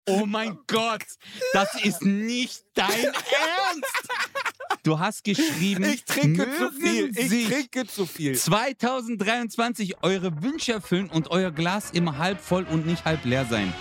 Oh mein Gott, das ist nicht dein Ernst. Du hast geschrieben, Ich trinke zu mögen viel. sich Ich trinke zu viel. 2023 eure Wünsche erfüllen und euer Glas immer halb voll und nicht halb leer sein.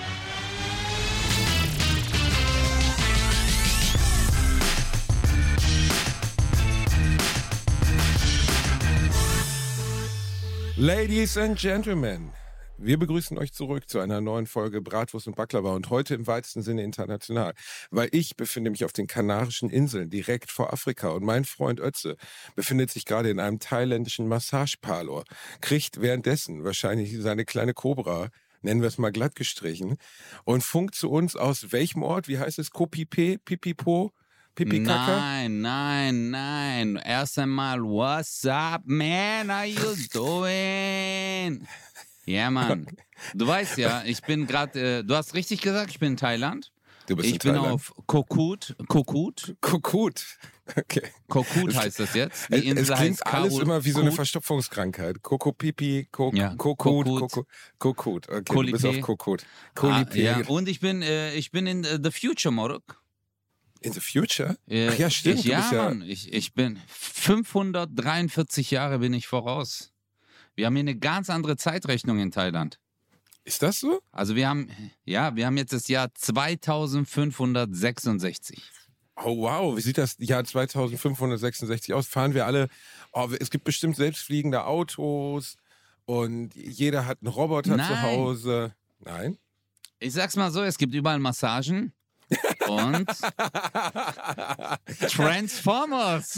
Ladies and Gentlemen, wir begrüßen euch zurück zu einer neuen Folge Bratwurst und Baklava und heute im weitesten Sinne international, weil ich befinde mich auf den Kanarischen Inseln direkt vor Afrika und mein Freund Ötze befindet sich gerade in einem thailändischen Massageparlor, kriegt währenddessen wahrscheinlich seine kleine Cobra, nennen wir es mal glatt gestrichen, und funkt zu uns aus welchem Ort, wie heißt es, Kopipe, Pipipo? Pipi-Kaka? Nein. Erst einmal, what's up, man? Are you doing? Ja, Mann. Du weißt ja, ich bin gerade, du hast richtig gesagt, ich bin in Thailand. Du bist Ich in bin Thailand. auf Kokut. Kokut. Okay. Kokut heißt das jetzt. Die Es Insel klingt heißt alles immer wie so eine Kut. Verstopfungskrankheit. Kokopipi, Ja, Kokut, Kokut. Kokut. Okay, du Kolipé. bist auf Kokut. Ah, Kolipé. ja. Und ich bin in The Future, Morok. In the future? Ach ja, stimmt. Ich, du bist ja. Mann, ich bin 543 Jahre bin ich voraus. Wir haben hier eine ganz andere Zeitrechnung in Thailand. Ist das so? Also wir haben jetzt das Jahr 2566. Oh wow, wie sieht das Jahr 2566 aus? Fahren wir alle, es gibt bestimmt selbstfliegende Autos und jeder hat einen Roboter Nein. zu Hause. Nein? Ich sag's mal so, es gibt überall Massagen und Transformers.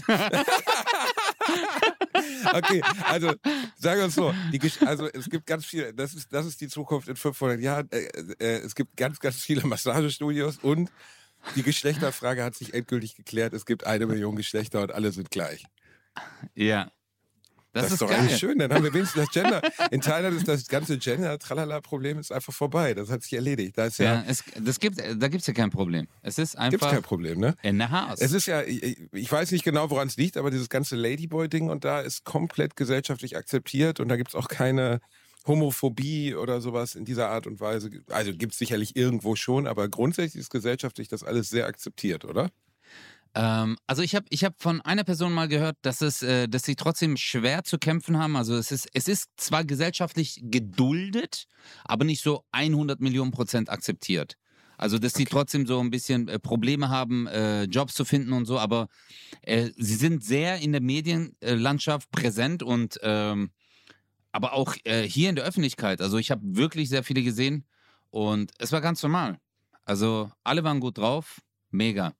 Okay, also sagen wir es so, also es gibt ganz viele, das ist die Zukunft in 500 Jahren, es gibt ganz, ganz viele Massagestudios und die Geschlechterfrage hat sich endgültig geklärt, es gibt 1 Million Geschlechter und alle sind gleich. Ja. Das ist doch geil. eigentlich schön, dann haben wir wenigstens das Gender. In Thailand ist das ganze Gender-Tralala-Problem ist einfach vorbei, das hat sich erledigt. Da ist Da gibt's ja kein Problem. Es ist gibt's einfach kein Problem, ne? in the house. Es ist ja, ich weiß nicht genau, woran es liegt, aber dieses ganze Ladyboy-Ding und da ist komplett gesellschaftlich akzeptiert und da gibt es auch keine Homophobie oder sowas in dieser Art und Weise. Also gibt es sicherlich irgendwo schon, aber grundsätzlich ist gesellschaftlich das alles sehr akzeptiert, oder? Also ich hab von einer Person mal gehört, dass sie trotzdem schwer zu kämpfen haben. Also es ist zwar gesellschaftlich geduldet, aber nicht so 100 Millionen % akzeptiert. Also dass sie trotzdem so ein bisschen Probleme haben, Jobs zu finden und so, aber sie sind sehr in der Medienlandschaft präsent und aber auch hier in der Öffentlichkeit. Also ich habe wirklich sehr viele gesehen und es war ganz normal. Also alle waren gut drauf, mega.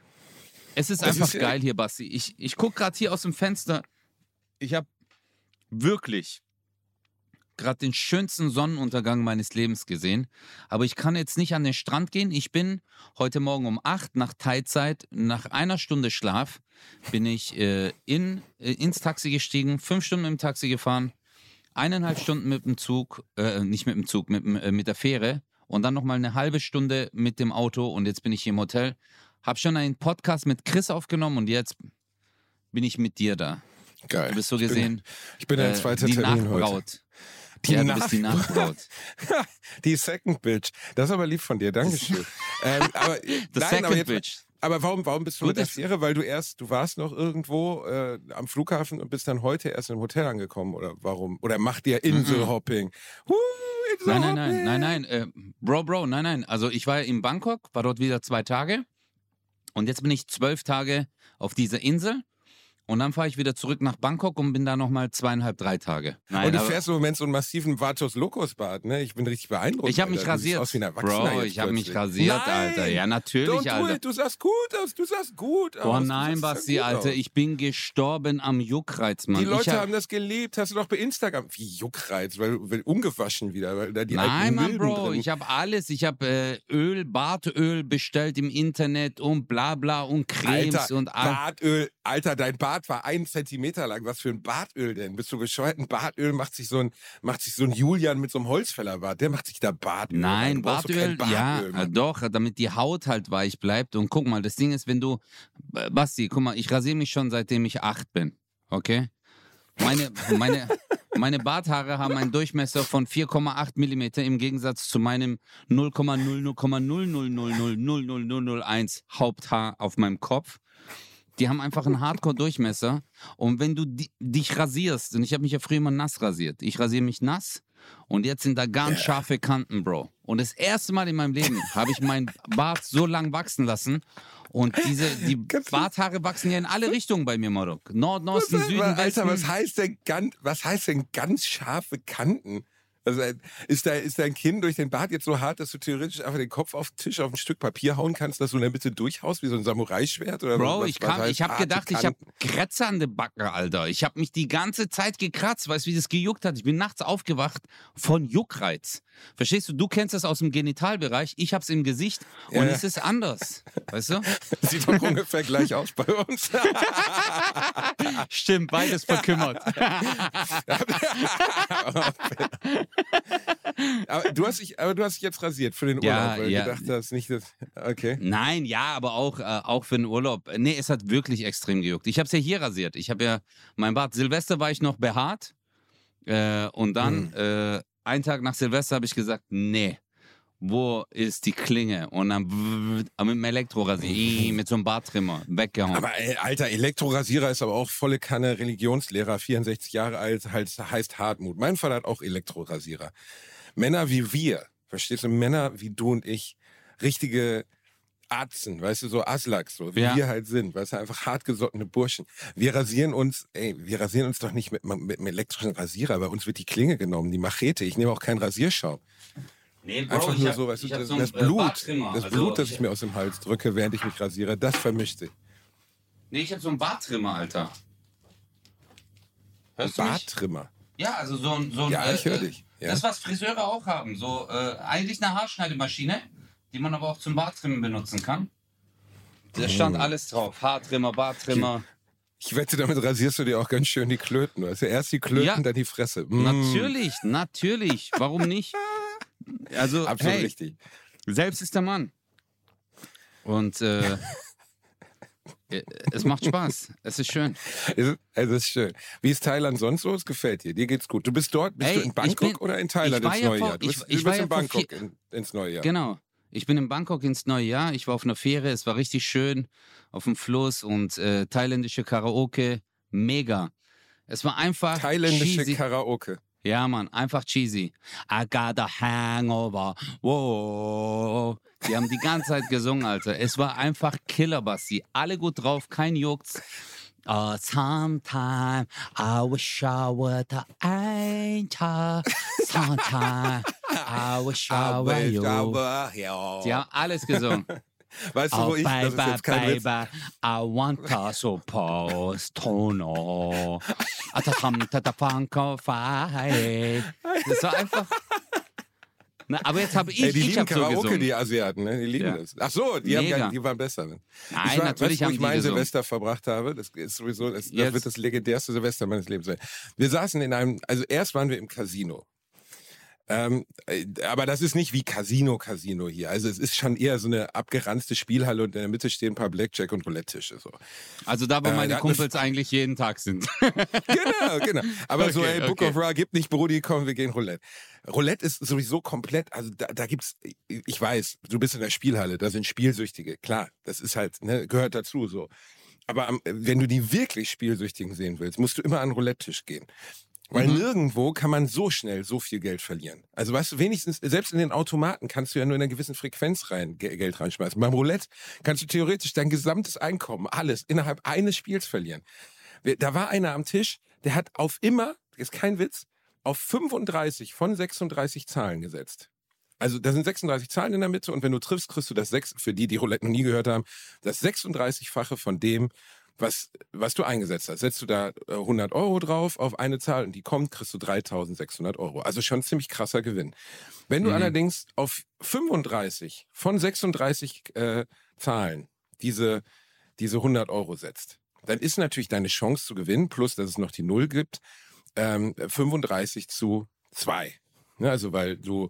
Es ist einfach geil hier, Basti. Ich gucke gerade hier aus dem Fenster. Ich habe wirklich gerade den schönsten Sonnenuntergang meines Lebens gesehen. Aber ich kann jetzt nicht an den Strand gehen. Ich bin heute Morgen um 8 nach Thai-Zeit, nach 1 Stunde Schlaf, bin ich ins Taxi gestiegen, 5 Stunden im Taxi gefahren, 1,5 Stunden mit dem Zug, nicht mit dem Zug, mit der Fähre und dann nochmal eine halbe Stunde mit dem Auto und jetzt bin ich hier im Hotel. Hab schon einen Podcast mit Chris aufgenommen und jetzt bin ich mit dir da. Geil. Du bist so gesehen Ich bin ein zweiter die Termin Nachbraut. heute. Du bist die Nachbraut. Die Second Bitch. Das ist aber lieb von dir, Dankeschön. aber, Second Bitch. Aber warum bist du mit der Gutes- Fähre? Weil du warst noch irgendwo am Flughafen und bist dann heute erst im Hotel angekommen oder warum? Oder macht ihr Inselhopping? Inselhopping. Nein. Bro, nein. Also ich war in Bangkok, war dort wieder 2 Tage und jetzt bin ich 12 Tage auf dieser Insel. Und dann fahre ich wieder zurück nach Bangkok und bin da nochmal 2,5, 3 Tage. Nein, Und du aber fährst im Moment so einen massiven Vatos Locos Bad, ne? Ich bin richtig beeindruckt. ich habe mich Alter. Du siehst rasiert. aus wie ein Erwachsener Bro, jetzt ich habe mich plötzlich. rasiert, Nein! Alter. Ja, natürlich, Don't do Alter. it. Du sahst gut aus. Boah, Du nein, sahst Basti, gut Alter, aus. ich bin gestorben am Juckreiz, Mann. Die Leute haben das geliebt. Hast du doch bei Instagram. Wie Juckreiz, weil ungewaschen wieder. Weil da die Nein, alten Mann, Milben Bro, drin. ich habe alles. Ich habe Bartöl bestellt im Internet und bla bla und Cremes Alter, und alles. Bartöl. Alter, dein Bart war 1 Zentimeter lang. Was für ein Bartöl denn? Bist du bescheuert? Ein Bartöl macht sich so ein Julian mit so einem Holzfällerbart. Der macht sich da Bartöl. Nein, Du brauchst doch kein Bartöl, ja, Bartöl, Mann. doch, damit die Haut halt weich bleibt. Und guck mal, das Ding ist, wenn du, Basti, guck mal, ich rasiere mich schon seitdem ich 8 bin, okay? Meine Barthaare haben einen Durchmesser von 4,8 Millimeter im Gegensatz zu meinem 0,0000000001 Haupthaar auf meinem Kopf. Die haben einfach einen Hardcore-Durchmesser. Und wenn du dich rasierst, und ich habe mich ja früher immer nass rasiert, ich rasiere mich nass und jetzt sind da ganz scharfe Kanten, Bro. Und das erste Mal in meinem Leben habe ich meinen Bart so lang wachsen lassen. Und die Barthaare wachsen ja in alle Richtungen bei mir, Marok. Nord, Osten, Süden, Westen. Alter, was heißt denn ganz scharfe Kanten? Also ist dein Kinn durch den Bart jetzt so hart, dass du theoretisch einfach den Kopf auf den Tisch auf ein Stück Papier hauen kannst, dass du in der Mitte durchhaust wie so ein Samurai-Schwert? Oder Bro, was ich habe gedacht, ich habe Kratzer an den Backen, Alter. Ich habe mich die ganze Zeit gekratzt, weißt du, wie das gejuckt hat? Ich bin nachts aufgewacht von Juckreiz. Verstehst du? Du kennst das aus dem Genitalbereich, ich hab's im Gesicht und es ist anders, weißt du? Sieht doch ungefähr gleich aus bei uns. Stimmt, beides verkümmert. Aber du hast dich jetzt rasiert für den Urlaub, weil du gedacht hast, nicht das. Okay. Nein, ja, aber auch für den Urlaub. Nee, es hat wirklich extrem gejuckt. Ich habe es ja hier rasiert. Ich habe ja mein Bart. Silvester war ich noch behaart. Und dann, einen Tag nach Silvester habe ich gesagt, nee, wo ist die Klinge? Und dann mit dem Elektrorasier, mit so einem Barttrimmer, weggehauen. Aber Alter, Elektrorasierer ist aber auch volle Kanne Religionslehrer, 64 Jahre alt, heißt Hartmut. Mein Vater hat auch Elektrorasierer. Männer wie wir, verstehst du, Männer wie du und ich, richtige Atzen, weißt du, so Aslaks, so wie wir halt sind, weißt du, einfach hartgesottene Burschen. Wir rasieren uns doch nicht mit einem elektrischen Rasierer, bei uns wird die Klinge genommen, die Machete, ich nehme auch keinen Rasierschaum. Nee, Bro, einfach nur so, weißt du, das Blut, das ich mir aus dem Hals drücke, während ich mich rasiere, das vermischt sich. Nee, ich habe so einen Barttrimmer, Alter. Hörst du mich? Barttrimmer? Ja, also so ein ja, ich höre dich. Ja. Das, was Friseure auch haben, so eigentlich eine Haarschneidemaschine, die man aber auch zum Barttrimmen benutzen kann. Da stand alles drauf, Haartrimmer, Barttrimmer. Ich wette, damit rasierst du dir auch ganz schön die Klöten. Also erst die Klöten, dann die Fresse. Natürlich. Warum nicht? Also, absolut richtig. Selbst ist der Mann. Und es macht Spaß. Es ist schön. Es ist schön. Wie ist Thailand sonst so? Es gefällt dir. Dir geht's gut. Du bist dort, bist du in Bangkok oder in Thailand ins neue Jahr? Du bist in Bangkok ins neue Jahr. Genau. Ich bin in Bangkok ins neue Jahr. Ich war auf einer Fähre. Es war richtig schön auf dem Fluss und thailändische Karaoke. Mega. Es war einfach thailändische cheesy. Karaoke. Ja, Mann, einfach cheesy. I got a hangover. Whoa. Die haben die ganze Zeit gesungen, Alter. Es war einfach Killer-Basti. Alle gut drauf, kein Jucks. Sometime I wish I were the angel. Sometime I wish I were you. Die haben alles gesungen. Weißt du, wo ich, das ist jetzt kein Witz. I want to suppose to know. Das war einfach... Na, aber jetzt habe die lieben Karaoke, so gesungen. Die Asiaten, ne? Die lieben das. Ach so, die waren besser. Ne? Nein, natürlich haben die wo ich mein Silvester verbracht habe, das ist sowieso, das wird das legendärste Silvester meines Lebens sein. Wir saßen also erst waren wir im Casino. Aber das ist nicht wie Casino hier. Also es ist schon eher so eine abgeranzte Spielhalle und in der Mitte stehen ein paar Blackjack- und Roulette-Tische. So. Also da, wo meine Kumpels eigentlich jeden Tag sind. Genau. Aber okay, so, hey, Book of Ra, gib nicht Brudi, komm, wir gehen Roulette. Roulette ist sowieso komplett, also da gibt's, ich weiß, du bist in der Spielhalle, da sind Spielsüchtige. Klar, das ist halt, ne, gehört dazu so. Aber wenn du die wirklich Spielsüchtigen sehen willst, musst du immer an den Roulette-Tisch gehen. Weil nirgendwo kann man so schnell so viel Geld verlieren. Also weißt du, wenigstens, selbst in den Automaten kannst du ja nur in einer gewissen Frequenz Geld reinschmeißen. Beim Roulette kannst du theoretisch dein gesamtes Einkommen, alles, innerhalb eines Spiels verlieren. Da war einer am Tisch, der hat auf immer, ist kein Witz, auf 35 von 36 Zahlen gesetzt. Also da sind 36 Zahlen in der Mitte und wenn du triffst, kriegst du das für die Roulette noch nie gehört haben, das 36-fache von dem, was du eingesetzt hast. Setzt du da 100 Euro drauf auf eine Zahl und die kommt, kriegst du 3.600 Euro. Also schon ein ziemlich krasser Gewinn. Wenn du allerdings auf 35 von 36 Zahlen diese 100 Euro setzt, dann ist natürlich deine Chance zu gewinnen, plus dass es noch die Null gibt, 35:2. Ja, also weil du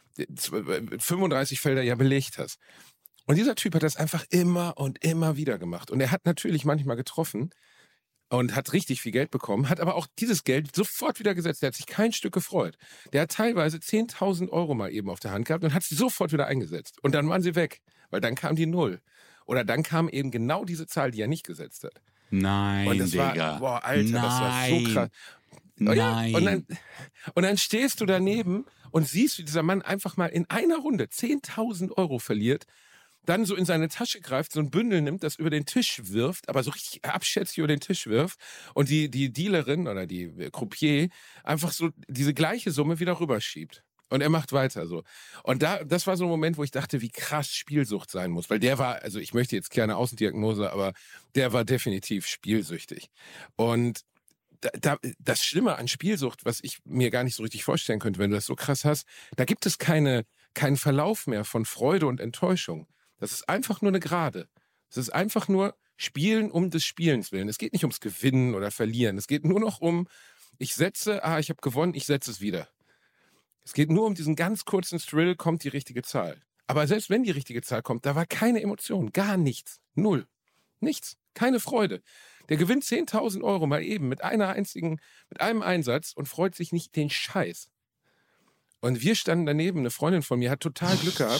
35 Felder ja belegt hast. Und dieser Typ hat das einfach immer und immer wieder gemacht. Und er hat natürlich manchmal getroffen, und hat richtig viel Geld bekommen, hat aber auch dieses Geld sofort wieder gesetzt. Der hat sich kein Stück gefreut. Der hat teilweise 10.000 Euro mal eben auf der Hand gehabt und hat sie sofort wieder eingesetzt. Und dann waren sie weg, weil dann kam die Null. Oder dann kam eben genau diese Zahl, die er nicht gesetzt hat. Nein, und das Digga. war, boah, Alter, Nein. das war so krass. Nein. Ja, und dann stehst du daneben und siehst, wie dieser Mann einfach mal in einer Runde 10.000 Euro verliert, dann so in seine Tasche greift, so ein Bündel nimmt, das über den Tisch wirft, aber so richtig abschätzig über den Tisch wirft und die Dealerin oder die Croupier einfach so diese gleiche Summe wieder rüberschiebt. Und er macht weiter so. Und das war so ein Moment, wo ich dachte, wie krass Spielsucht sein muss. Weil der war, also ich möchte jetzt keine Außendiagnose, aber der war definitiv spielsüchtig. Und das Schlimme an Spielsucht, was ich mir gar nicht so richtig vorstellen könnte, wenn du das so krass hast, da gibt es keinen Verlauf mehr von Freude und Enttäuschung. Das ist einfach nur eine Gerade. Es ist einfach nur Spielen um des Spielens willen. Es geht nicht ums Gewinnen oder Verlieren. Es geht nur noch um, ich habe gewonnen, ich setze es wieder. Es geht nur um diesen ganz kurzen Thrill, kommt die richtige Zahl. Aber selbst wenn die richtige Zahl kommt, da war keine Emotion, gar nichts, null, nichts, keine Freude. Der gewinnt 10.000 Euro mal eben mit einem Einsatz und freut sich nicht den Scheiß. Und wir standen daneben, eine Freundin von mir hat total Glück gehabt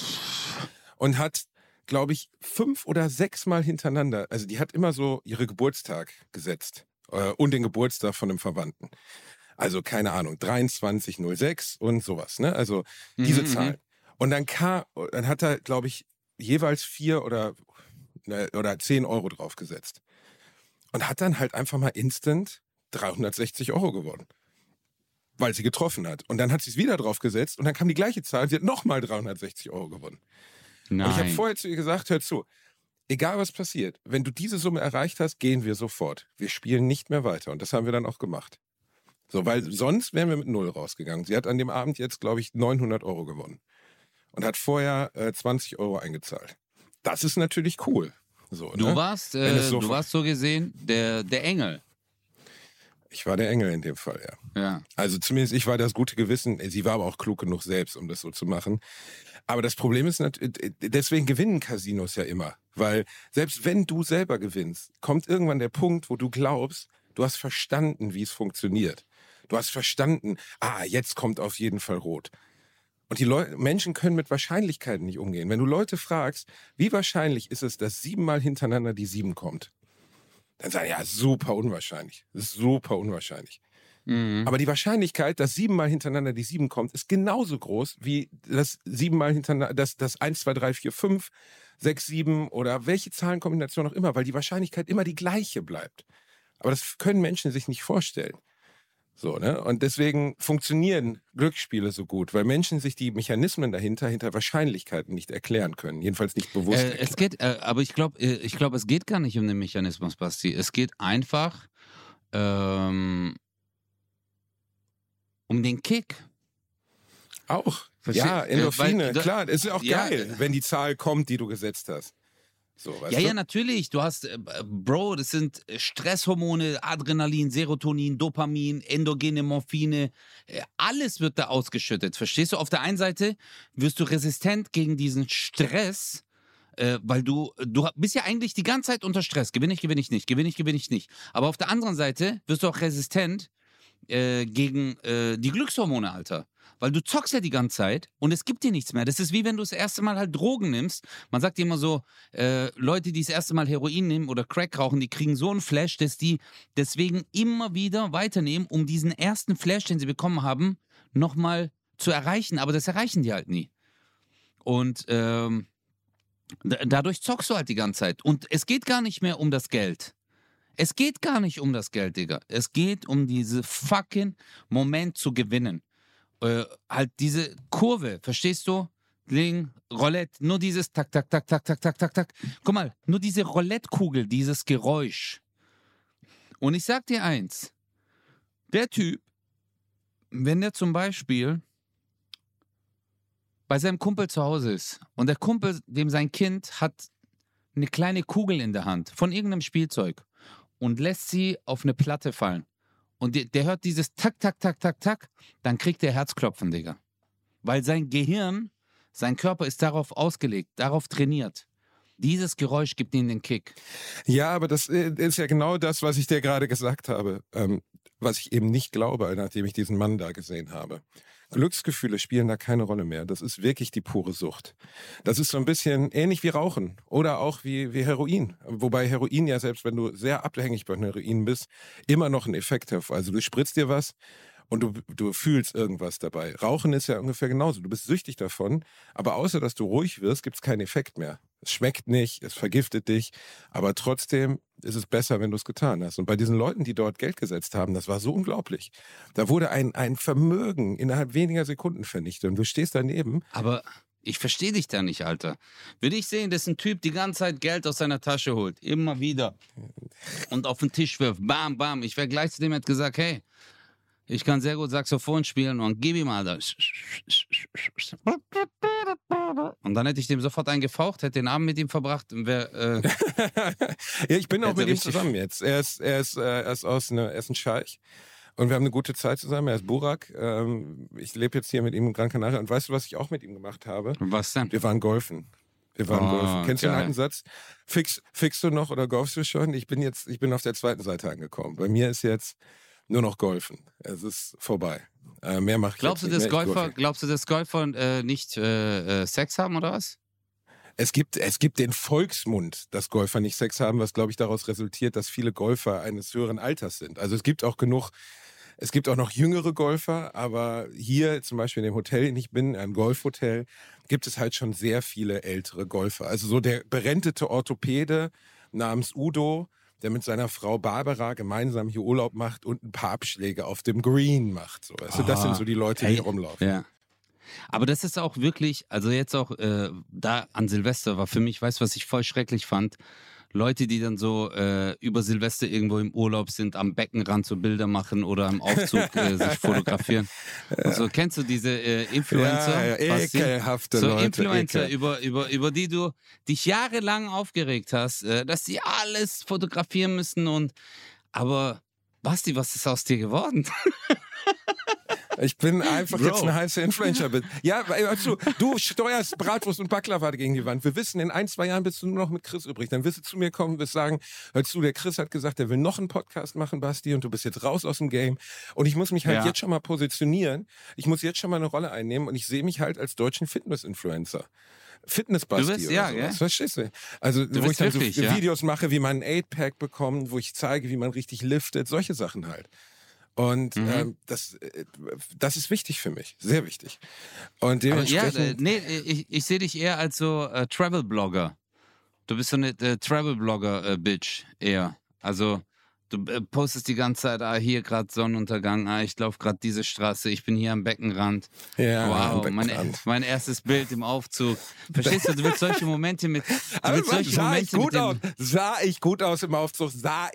und hat, glaube ich, 5 oder 6 Mal hintereinander, also die hat immer so ihre Geburtstag gesetzt und den Geburtstag von einem Verwandten. Also keine Ahnung, 2306 und sowas, ne? Also diese Zahlen. Und dann hat er, glaube ich, jeweils 4 oder 10 Euro draufgesetzt. Und hat dann halt einfach mal instant 360 Euro gewonnen. Weil sie getroffen hat. Und dann hat sie es wieder draufgesetzt und dann kam die gleiche Zahl, sie hat nochmal 360 Euro gewonnen. Nein. Und ich habe vorher zu ihr gesagt, hör zu, egal was passiert, wenn du diese Summe erreicht hast, gehen wir sofort. Wir spielen nicht mehr weiter. Und das haben wir dann auch gemacht. So, weil sonst wären wir mit 0 rausgegangen. Sie hat an dem Abend jetzt, glaube ich, 900 Euro gewonnen. Und hat vorher 20 Euro eingezahlt. Das ist natürlich cool. So, Du ne? warst so gesehen der Engel. Ich war der Engel in dem Fall, ja. Ja. Also zumindest ich war das gute Gewissen. Sie war aber auch klug genug selbst, um das so zu machen. Aber das Problem ist natürlich, deswegen gewinnen Casinos ja immer. Weil selbst wenn du selber gewinnst, kommt irgendwann der Punkt, wo du glaubst, du hast verstanden, wie es funktioniert. Du hast verstanden, jetzt kommt auf jeden Fall rot. Und die Menschen können mit Wahrscheinlichkeiten nicht umgehen. Wenn du Leute fragst, wie wahrscheinlich ist es, dass 7 Mal hintereinander die 7 kommt, dann sagen, ja, super unwahrscheinlich. Das ist super unwahrscheinlich. Mhm. Aber die Wahrscheinlichkeit, dass 7 Mal hintereinander die 7 kommt, ist genauso groß wie das 7 Mal hintereinander, das 1, 2, 3, 4, 5, 6, 7 oder welche Zahlenkombination auch immer, weil die Wahrscheinlichkeit immer die gleiche bleibt. Aber das können Menschen sich nicht vorstellen. So, ne? Und deswegen funktionieren Glücksspiele so gut, weil Menschen sich die Mechanismen dahinter, hinter Wahrscheinlichkeiten nicht erklären können. Jedenfalls nicht bewusst erklären. Aber ich glaube, es geht gar nicht um den Mechanismus, Basti. Es geht einfach um den Kick. Auch. Versteh- Ja, Endorphine, weil- klar. Es ist auch Ja. geil, wenn die Zahl kommt, die du gesetzt hast. So, weißt du? Ja, natürlich. Du hast, Bro, das sind Stresshormone, Adrenalin, Serotonin, Dopamin, endogene Morphine. Alles wird da ausgeschüttet. Verstehst du? Auf der einen Seite wirst du resistent gegen diesen Stress, weil du bist ja eigentlich die ganze Zeit unter Stress. Gewinne ich nicht. Aber auf der anderen Seite wirst du auch resistent gegen die Glückshormone, Alter. Weil du zockst ja die ganze Zeit und es gibt dir nichts mehr. Das ist wie wenn du das erste Mal halt Drogen nimmst. Man sagt immer so, Leute, die das erste Mal Heroin nehmen oder Crack rauchen, die kriegen so einen Flash, dass die deswegen immer wieder weiternehmen, um diesen ersten Flash, den sie bekommen haben, nochmal zu erreichen. Aber das erreichen die halt nie. Und dadurch zockst du halt die ganze Zeit. Und es geht gar nicht mehr um das Geld. Es geht gar nicht um das Geld, Digga. Es geht um diese fucking Moment zu gewinnen. Halt diese Kurve, verstehst du? Ding, Roulette, nur dieses Tak, Tak, Tak, Tak, Tak, Tak, Tak, Tak. Guck mal, nur diese Roulette-Kugel, dieses Geräusch. Und ich sag dir eins, der Typ, wenn der zum Beispiel bei seinem Kumpel zu Hause ist und der Kumpel, dem sein Kind hat eine kleine Kugel in der Hand von irgendeinem Spielzeug und lässt sie auf eine Platte fallen. Und der hört dieses Tak, Tak, Tak, Tak, Tak, dann kriegt der Herzklopfen, Digga. Weil sein Gehirn, sein Körper ist darauf ausgelegt, darauf trainiert. Dieses Geräusch gibt ihnen den Kick. Ja, aber das ist ja genau das, was ich dir gerade gesagt habe, was ich eben nicht glaube, nachdem ich diesen Mann da gesehen habe. Glücksgefühle spielen da keine Rolle mehr. Das ist wirklich die pure Sucht. Das ist so ein bisschen ähnlich wie Rauchen oder auch wie Heroin. Wobei Heroin ja, selbst wenn du sehr abhängig von Heroin bist, immer noch einen Effekt hat. Also du spritzt dir was und du fühlst irgendwas dabei. Rauchen ist ja ungefähr genauso. Du bist süchtig davon, aber außer dass du ruhig wirst, gibt es keinen Effekt mehr. Es schmeckt nicht, es vergiftet dich, aber trotzdem ist es besser, wenn du es getan hast. Und bei diesen Leuten, die dort Geld gesetzt haben, das war so unglaublich. Da wurde ein Vermögen innerhalb weniger Sekunden vernichtet und du stehst daneben. Aber ich verstehe dich da nicht, Alter. Würde ich sehen, dass ein Typ die ganze Zeit Geld aus seiner Tasche holt, immer wieder, und auf den Tisch wirft, bam, bam. Ich wäre gleich zu dem, hätte gesagt, hey, ich kann sehr gut Saxophon spielen und gib ihm mal das. Und dann hätte ich dem sofort einen gefaucht, hätte den Abend mit ihm verbracht und wäre... Ja, ich bin auch mit ihm zusammen jetzt. Er ist ein Scheich und wir haben eine gute Zeit zusammen. Er ist Burak. Ich lebe jetzt hier mit ihm in Gran Canaria. Und weißt du, was ich auch mit ihm gemacht habe? Was denn? Wir waren golfen. Kennst du den alten Satz? Fixst du noch oder golfst du schon? Ich bin auf der zweiten Seite angekommen. Bei mir ist jetzt nur noch Golfen. Es ist vorbei. Mehr mache ich Glaubst du, jetzt nicht mehr. Glaubst du, dass Golfer nicht Sex haben oder was? Es gibt den Volksmund, dass Golfer nicht Sex haben, was, glaube ich, daraus resultiert, dass viele Golfer eines höheren Alters sind. Also es gibt auch noch jüngere Golfer, aber hier zum Beispiel in dem Hotel, in dem ich bin, ein Golfhotel, gibt es halt schon sehr viele ältere Golfer. Also so der berentete Orthopäde namens Udo, der mit seiner Frau Barbara gemeinsam hier Urlaub macht und ein paar Abschläge auf dem Green macht. So, weißt du, das sind so die Leute, die hier rumlaufen. Ja. Aber das ist auch wirklich, also jetzt auch da an Silvester war für mich, weißt du, was ich voll schrecklich fand? Leute, die dann so über Silvester irgendwo im Urlaub sind, am Beckenrand so Bilder machen oder im Aufzug sich fotografieren. Also, kennst du diese Influencer? Ja, ekelhafte so Leute. Influencer, über die du dich jahrelang aufgeregt hast, dass sie alles fotografieren müssen aber Basti, was ist aus dir geworden? Ich bin einfach jetzt eine heiße Influencer. Ja, du steuerst Bratwurst und Baklava gegen die Wand. Wir wissen, in 1-2 Jahren bist du nur noch mit Chris übrig. Dann wirst du zu mir kommen, wirst sagen, hör zu, der Chris hat gesagt, er will noch einen Podcast machen, Basti, und du bist jetzt raus aus dem Game. Und ich muss mich halt jetzt schon mal positionieren. Ich muss jetzt schon mal eine Rolle einnehmen und ich sehe mich halt als deutschen Fitness-Influencer. Fitness-Basti oder sowas. Verstehst du? Also, wo ich dann wirklich, so Videos mache, wie man ein 8-Pack bekommt, wo ich zeige, wie man richtig liftet, solche Sachen halt. Und das ist wichtig für mich, sehr wichtig. Und dementsprechend... ich sehe dich eher als so Travel-Blogger. Du bist so eine Travel-Blogger-Bitch eher. Also du postest die ganze Zeit, hier gerade Sonnenuntergang, ich laufe gerade diese Straße, ich bin hier am Beckenrand. Ja, wow, mein erstes Bild im Aufzug. Verstehst du, du willst solche Momente mit... Sah ich gut aus im Aufzug?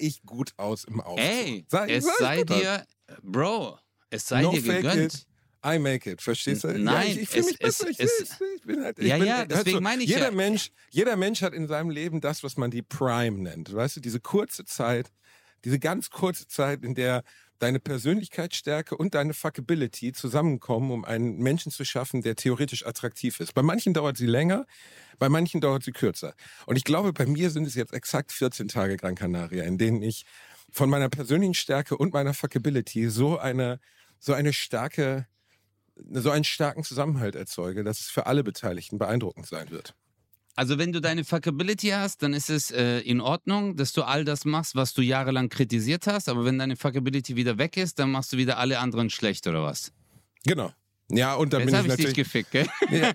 Ey, es sei dir gegönnt. I make it, verstehst du? Nein, ich fühle mich besser. Deswegen meine ich jeder Mensch hat in seinem Leben das, was man die Prime nennt. Weißt du, diese ganz kurze Zeit, in der deine Persönlichkeitsstärke und deine Fuckability zusammenkommen, um einen Menschen zu schaffen, der theoretisch attraktiv ist. Bei manchen dauert sie länger, bei manchen dauert sie kürzer. Und ich glaube, bei mir sind es jetzt exakt 14 Tage Gran Canaria, in denen ich von meiner persönlichen Stärke und meiner Fuckability so einen starken Zusammenhalt erzeuge, dass es für alle Beteiligten beeindruckend sein wird. Also wenn du deine Fuckability hast, dann ist es in Ordnung, dass du all das machst, was du jahrelang kritisiert hast. Aber wenn deine Fuckability wieder weg ist, dann machst du wieder alle anderen schlecht, oder was? Genau. Ja, und dann bin ich natürlich... Jetzt habe ich dich gefickt, gell? Ja,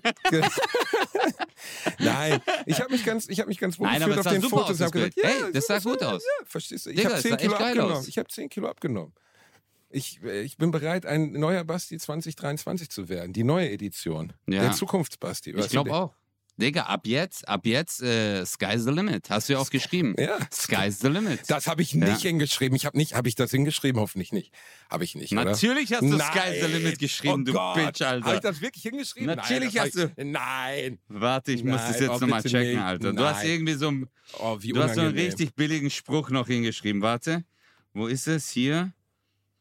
nein, ich habe mich ganz wohl gefühlt auf den Fotos. Hey, das sah gut aus. Ja, verstehst du? Ich habe 10 Kilo abgenommen. Ich habe 10 Kilo abgenommen. Ich bin bereit, ein neuer Basti 2023 zu werden. Die neue Edition. Ja. Der Zukunftsbasti. Ich glaube auch. Digga, ab jetzt, sky's the limit. Hast du ja auch geschrieben. Ja. Sky's the limit. Das habe ich nicht hingeschrieben. Habe ich das hingeschrieben? Hoffentlich nicht. Habe ich nicht, oder? Natürlich hast du Sky's the limit geschrieben, du Bitch, Alter. Habe ich das wirklich hingeschrieben? Natürlich hast du... Nein. Warte, ich muss das jetzt nochmal checken, Alter. Du hast irgendwie so einen richtig billigen Spruch noch hingeschrieben. Warte, wo ist es? Hier?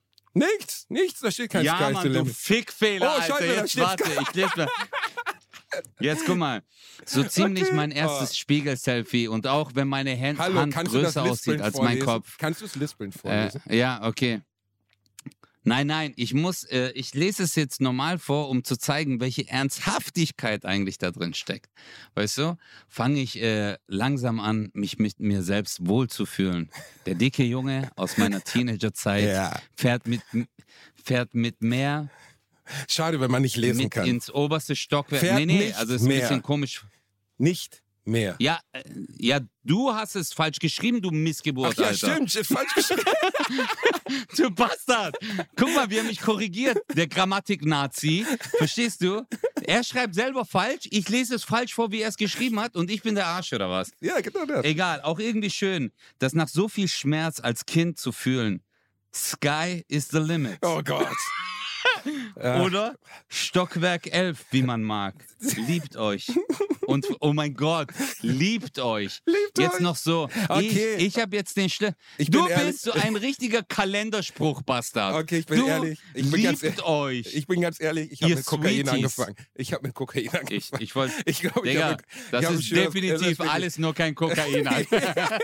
Nichts, da steht kein Sky's the limit. Ja, Mann, du Fickfehler, Alter. Scheiße, jetzt warte, ich lese mal. Jetzt guck mal, so ziemlich Okay. mein erstes Spiegel-Selfie und auch wenn meine Hand Kannst du das größer aussieht Lispeln als vorlesen? mein Kopf. Kannst du es lispeln vorlesen? Ja, okay. Nein, ich lese es jetzt normal vor, um zu zeigen, welche Ernsthaftigkeit eigentlich da drin steckt. Weißt du, fange ich langsam an, mich mit mir selbst wohlzufühlen. Der dicke Junge aus meiner Teenagerzeit Ja. fährt mit mehr Schade, wenn man nicht lesen mit kann. ins oberste Stockwerk. Fährt Nee, nicht also ist ein mehr. bisschen komisch. Nicht mehr. Ja, du hast es falsch geschrieben, du Missgeburt, Ach ja, Alter. stimmt, ist falsch geschrieben. Du Bastard! Guck mal, wie er mich korrigiert, der Grammatik-Nazi. Verstehst du? Er schreibt selber falsch, ich lese es falsch vor, wie er es geschrieben hat und ich bin der Arsch, oder was? Ja, genau das. Egal, auch irgendwie schön, das nach so viel Schmerz als Kind zu fühlen. Sky is the limit. Oh Gott. Ja. Oder Stockwerk 11, wie man mag. Liebt euch. Und oh mein Gott, liebt euch. Liebt jetzt euch. noch so. Okay. Ich habe jetzt den Ich Du bin ehrlich. bist so ein richtiger Kalenderspruch-Bastard. Okay, ich bin du ehrlich. Ich bin ganz liebt euch. Ich bin ganz ehrlich, ich habe Ihr mit Kokain Sweeties. angefangen. Ich habe mit Kokain angefangen. Ich wollte. Ich glaube, Digga, das ist definitiv alles nur kein Kokain. Alter.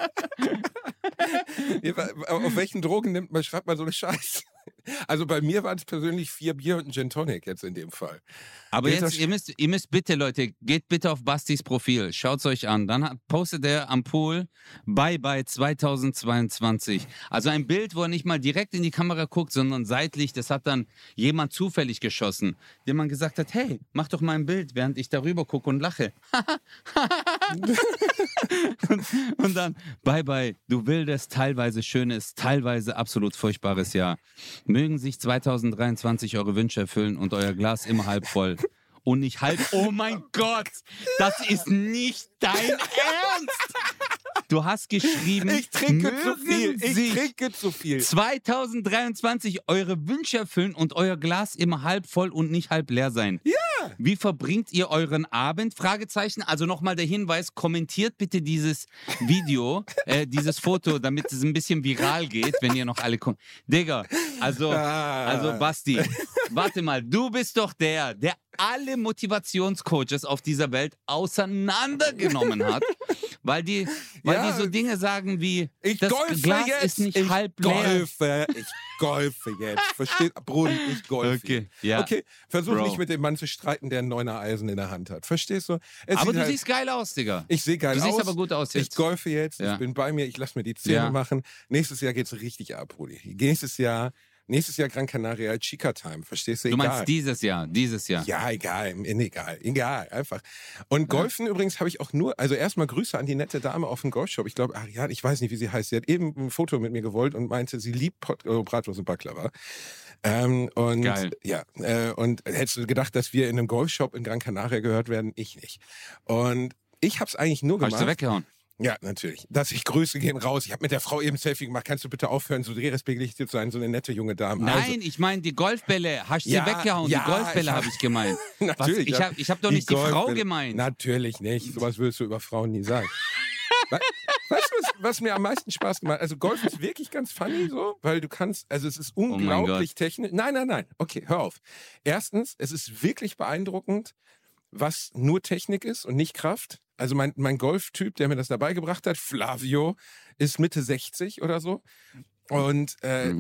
Auf welchen Drogen schreibt man so eine Scheiße? Also bei mir waren es persönlich 4 Bier und ein Gin Tonic jetzt in dem Fall. Aber Geht jetzt, das- ihr müsst bitte, Leute, geht bitte auf Bastis Profil, schaut's euch an. Dann postet er am Pool Bye Bye 2022. Also ein Bild, wo er nicht mal direkt in die Kamera guckt, sondern seitlich. Das hat dann jemand zufällig geschossen, dem man gesagt hat, hey, mach doch mal ein Bild, während ich darüber gucke und lache. und dann Bye Bye, du wildes, teilweise schönes, teilweise absolut furchtbares Jahr. Mögen sich 2023 eure Wünsche erfüllen und euer Glas immer halb voll. Und nicht halb. Oh mein Gott, das ist nicht dein Ernst. Du hast geschrieben, Ich trinke zu mögen viel. Ich sich trinke zu viel. 2023 eure Wünsche erfüllen und euer Glas immer halb voll und nicht halb leer sein. Ja. Wie verbringt ihr euren Abend? Fragezeichen. Also nochmal der Hinweis, kommentiert bitte dieses Video, dieses Foto, damit es ein bisschen viral geht, wenn ihr noch alle kommt. Digga, also Basti, warte mal, du bist doch der alle Motivationscoaches auf dieser Welt auseinandergenommen hat, weil die so Dinge sagen wie, Ich das golfe Glas jetzt. ist nicht ich halb leer. Ich golfe jetzt. Versteht? Brunnen, ich golfe. Okay, ja. Okay, versuch Bro. nicht mit dem Mann zu streiten, der ein 9er Eisen in der Hand hat. Verstehst du? Es Aber sieht du halt- siehst geil aus, Digga. Ich sehe geil Du aus. siehst aber gut aus Ich jetzt. golfe jetzt, Ja. ich bin bei mir, ich lasse mir die Zähne Ja. machen. Nächstes Jahr geht's richtig ab, Brudi. Nächstes Jahr Gran Canaria, Chica Time, verstehst du? Du Egal. meinst dieses Jahr. Ja, egal, einfach. Und Golfen übrigens habe ich auch nur, also erstmal Grüße an die nette Dame auf dem Golfshop. Ich glaube, Ariane, ich weiß nicht, wie sie heißt. Sie hat eben ein Foto mit mir gewollt und meinte, sie liebt Bratwurst und Baklava. Und Geil. ja, und hättest du gedacht, dass wir in einem Golfshop in Gran Canaria gehört werden? Ich nicht. Und ich habe es eigentlich nur Hast gemacht. du weggehauen? Ja, natürlich. Grüße gehen raus. Ich habe mit der Frau eben ein Selfie gemacht. Kannst du bitte aufhören, so derespektierlich zu sein, so eine nette junge Dame. Nein, ich meine die Golfbälle. Hast du sie Ja, weggehauen? ja, Die Golfbälle habe ich gemeint. Natürlich. Was? Ich hab doch nicht die Frau gemeint. Natürlich nicht. Sowas würdest du über Frauen nie sagen. Weißt du, was mir am meisten Spaß gemacht hat? Also Golf ist wirklich ganz funny so, weil du kannst, also es ist unglaublich technisch. Nein. Okay, hör auf. Erstens, es ist wirklich beeindruckend, was nur Technik ist und nicht Kraft. Also mein Golftyp, der mir das dabei gebracht hat, Flavio, ist Mitte 60 oder so. Und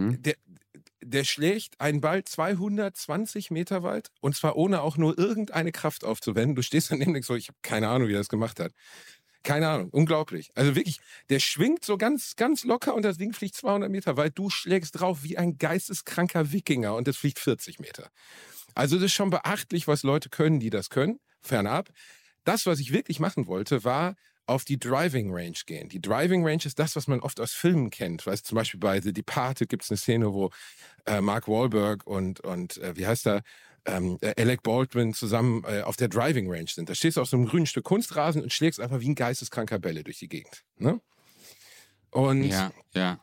der schlägt einen Ball 220 Meter weit und zwar ohne auch nur irgendeine Kraft aufzuwenden. Du stehst daneben und denkst so, ich habe keine Ahnung, wie er das gemacht hat. Keine Ahnung, unglaublich. Also wirklich, der schwingt so ganz, ganz locker und das Ding fliegt 200 Meter weit. Du schlägst drauf wie ein geisteskranker Wikinger und es fliegt 40 Meter. Also das ist schon beachtlich, was Leute können, die das können. Fernab. Das, was ich wirklich machen wollte, war auf die Driving Range gehen. Die Driving Range ist das, was man oft aus Filmen kennt. Weißt, zum Beispiel bei The Departed gibt es eine Szene, wo Mark Wahlberg und wie heißt er, Alec Baldwin zusammen auf der Driving Range sind. Da stehst du auf so einem grünen Stück Kunstrasen und schlägst einfach wie ein geisteskranker Bälle durch die Gegend. Ne? Und Ja.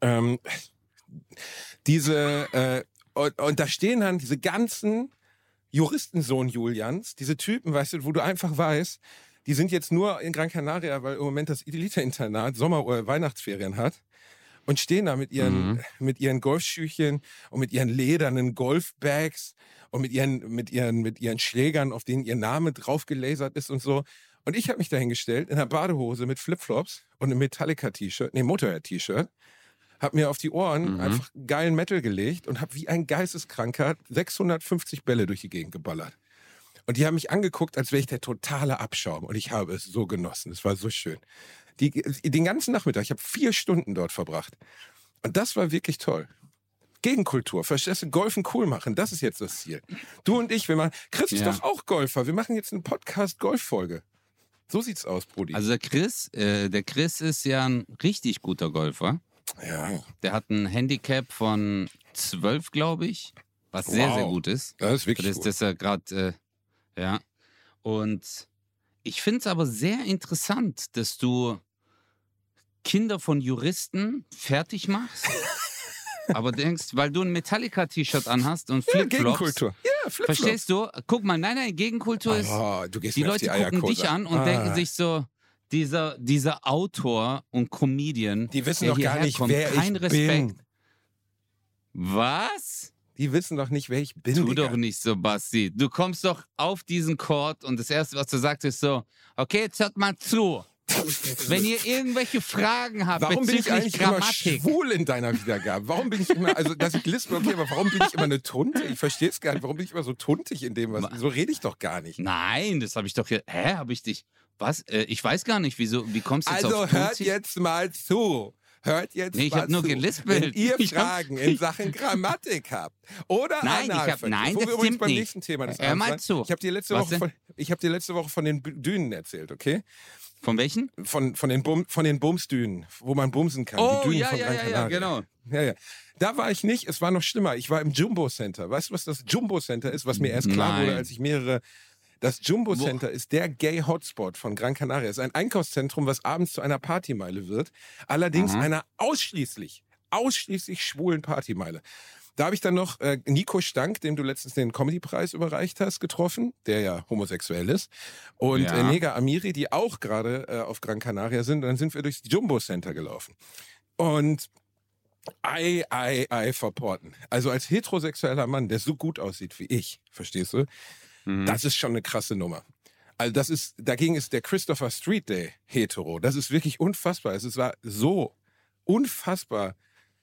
und da stehen dann diese ganzen Juristensohn Julians, diese Typen, weißt du, wo du einfach weißt, die sind jetzt nur in Gran Canaria, weil im Moment das Elite-Internat Sommer- oder Weihnachtsferien hat. und stehen da mit ihren Golfschüchen und mit ihren ledernen Golfbags und mit ihren Schlägern, auf denen ihr Name drauf gelasert ist und so. Und ich habe mich dahingestellt in einer Badehose mit Flipflops und einem Metallica-T-Shirt, Motorhead-T-Shirt, habe mir auf die Ohren einfach geilen Metal gelegt und habe wie ein Geisteskranker 650 Bälle durch die Gegend geballert. Und die haben mich angeguckt, als wäre ich der totale Abschaum. Und ich habe es so genossen. Es war so schön. Den ganzen Nachmittag, ich habe 4 Stunden dort verbracht. Und das war wirklich toll. Gegenkultur, verstehst du? Golfen cool machen, das ist jetzt das Ziel. Du und ich, Chris ist doch auch Golfer. Wir machen jetzt eine Podcast-Golf-Folge. So sieht's aus, Brudi. Also der Chris ist ja ein richtig guter Golfer. Ja. Der hat ein Handicap von 12, glaube ich, was sehr, sehr gut ist. Das ist wirklich gut. Das ist ja gerade, ja. Und ich finde es aber sehr interessant, dass du Kinder von Juristen fertig machst, aber denkst, weil du ein Metallica-T-Shirt anhast und Flipflops. Gegenkultur. Ja, Flipflops. Verstehst du? Guck mal, nein, Gegenkultur ist, du gehst die mir auf Leute gucken dich an und denken sich so, dieser Autor und Comedian, die wissen der doch gar nicht, kommt, wer kein ich Respekt. bin. Was? Die wissen doch nicht, wer ich bin. Tu Digga. doch nicht so, Basti. Du kommst doch auf diesen Court und das Erste, was du sagst, ist so, okay, jetzt hört mal zu. Wenn ihr irgendwelche Fragen habt Warum bin ich bezüglich eigentlich Grammatik. immer schwul in deiner Wiedergabe? Warum bin ich immer, also dass ich Lispen, okay, aber warum bin ich immer eine Tunte? Ich verstehe es gar nicht. Warum bin ich immer so tuntig in dem, was, so rede ich doch gar nicht. Nein, das habe ich doch hier, habe ich dich, was? Ich weiß gar nicht, wie kommst du jetzt auf Also hört tuntig? jetzt mal zu. Hört jetzt Nee, ich mal habe nur zu. gelispelt. Wenn ihr Fragen in Sachen Grammatik habt oder Nein, Analverkehr, wo das wir übrigens stimmt beim nicht. nächsten Thema des Hör mal Abends zu. waren. Ich habe dir letzte Woche von den Dünen erzählt, okay? Von welchen? Von den Bumsdünen, wo man bumsen kann. Oh, die Dünen ja, von Gran Canaria. genau. Ja. Da war ich nicht, es war noch schlimmer. Ich war im Jumbo Center. Weißt du, was das Jumbo Center ist, was mir erst klar Nein. wurde, als ich Das Jumbo Center ist der Gay-Hotspot von Gran Canaria. Es ist ein Einkaufszentrum, was abends zu einer Partymeile wird. Allerdings einer ausschließlich schwulen Partymeile. Da habe ich dann noch Nico Stank, dem du letztens den Comedy-Preis überreicht hast, getroffen, der ja homosexuell ist. Und Nega Amiri, die auch gerade auf Gran Canaria sind. Und dann sind wir durchs Jumbo Center gelaufen. Und verporten. Also als heterosexueller Mann, der so gut aussieht wie ich, verstehst du? Das ist schon eine krasse Nummer. Also dagegen ist der Christopher Street Day hetero. Das ist wirklich unfassbar. Es war so unfassbar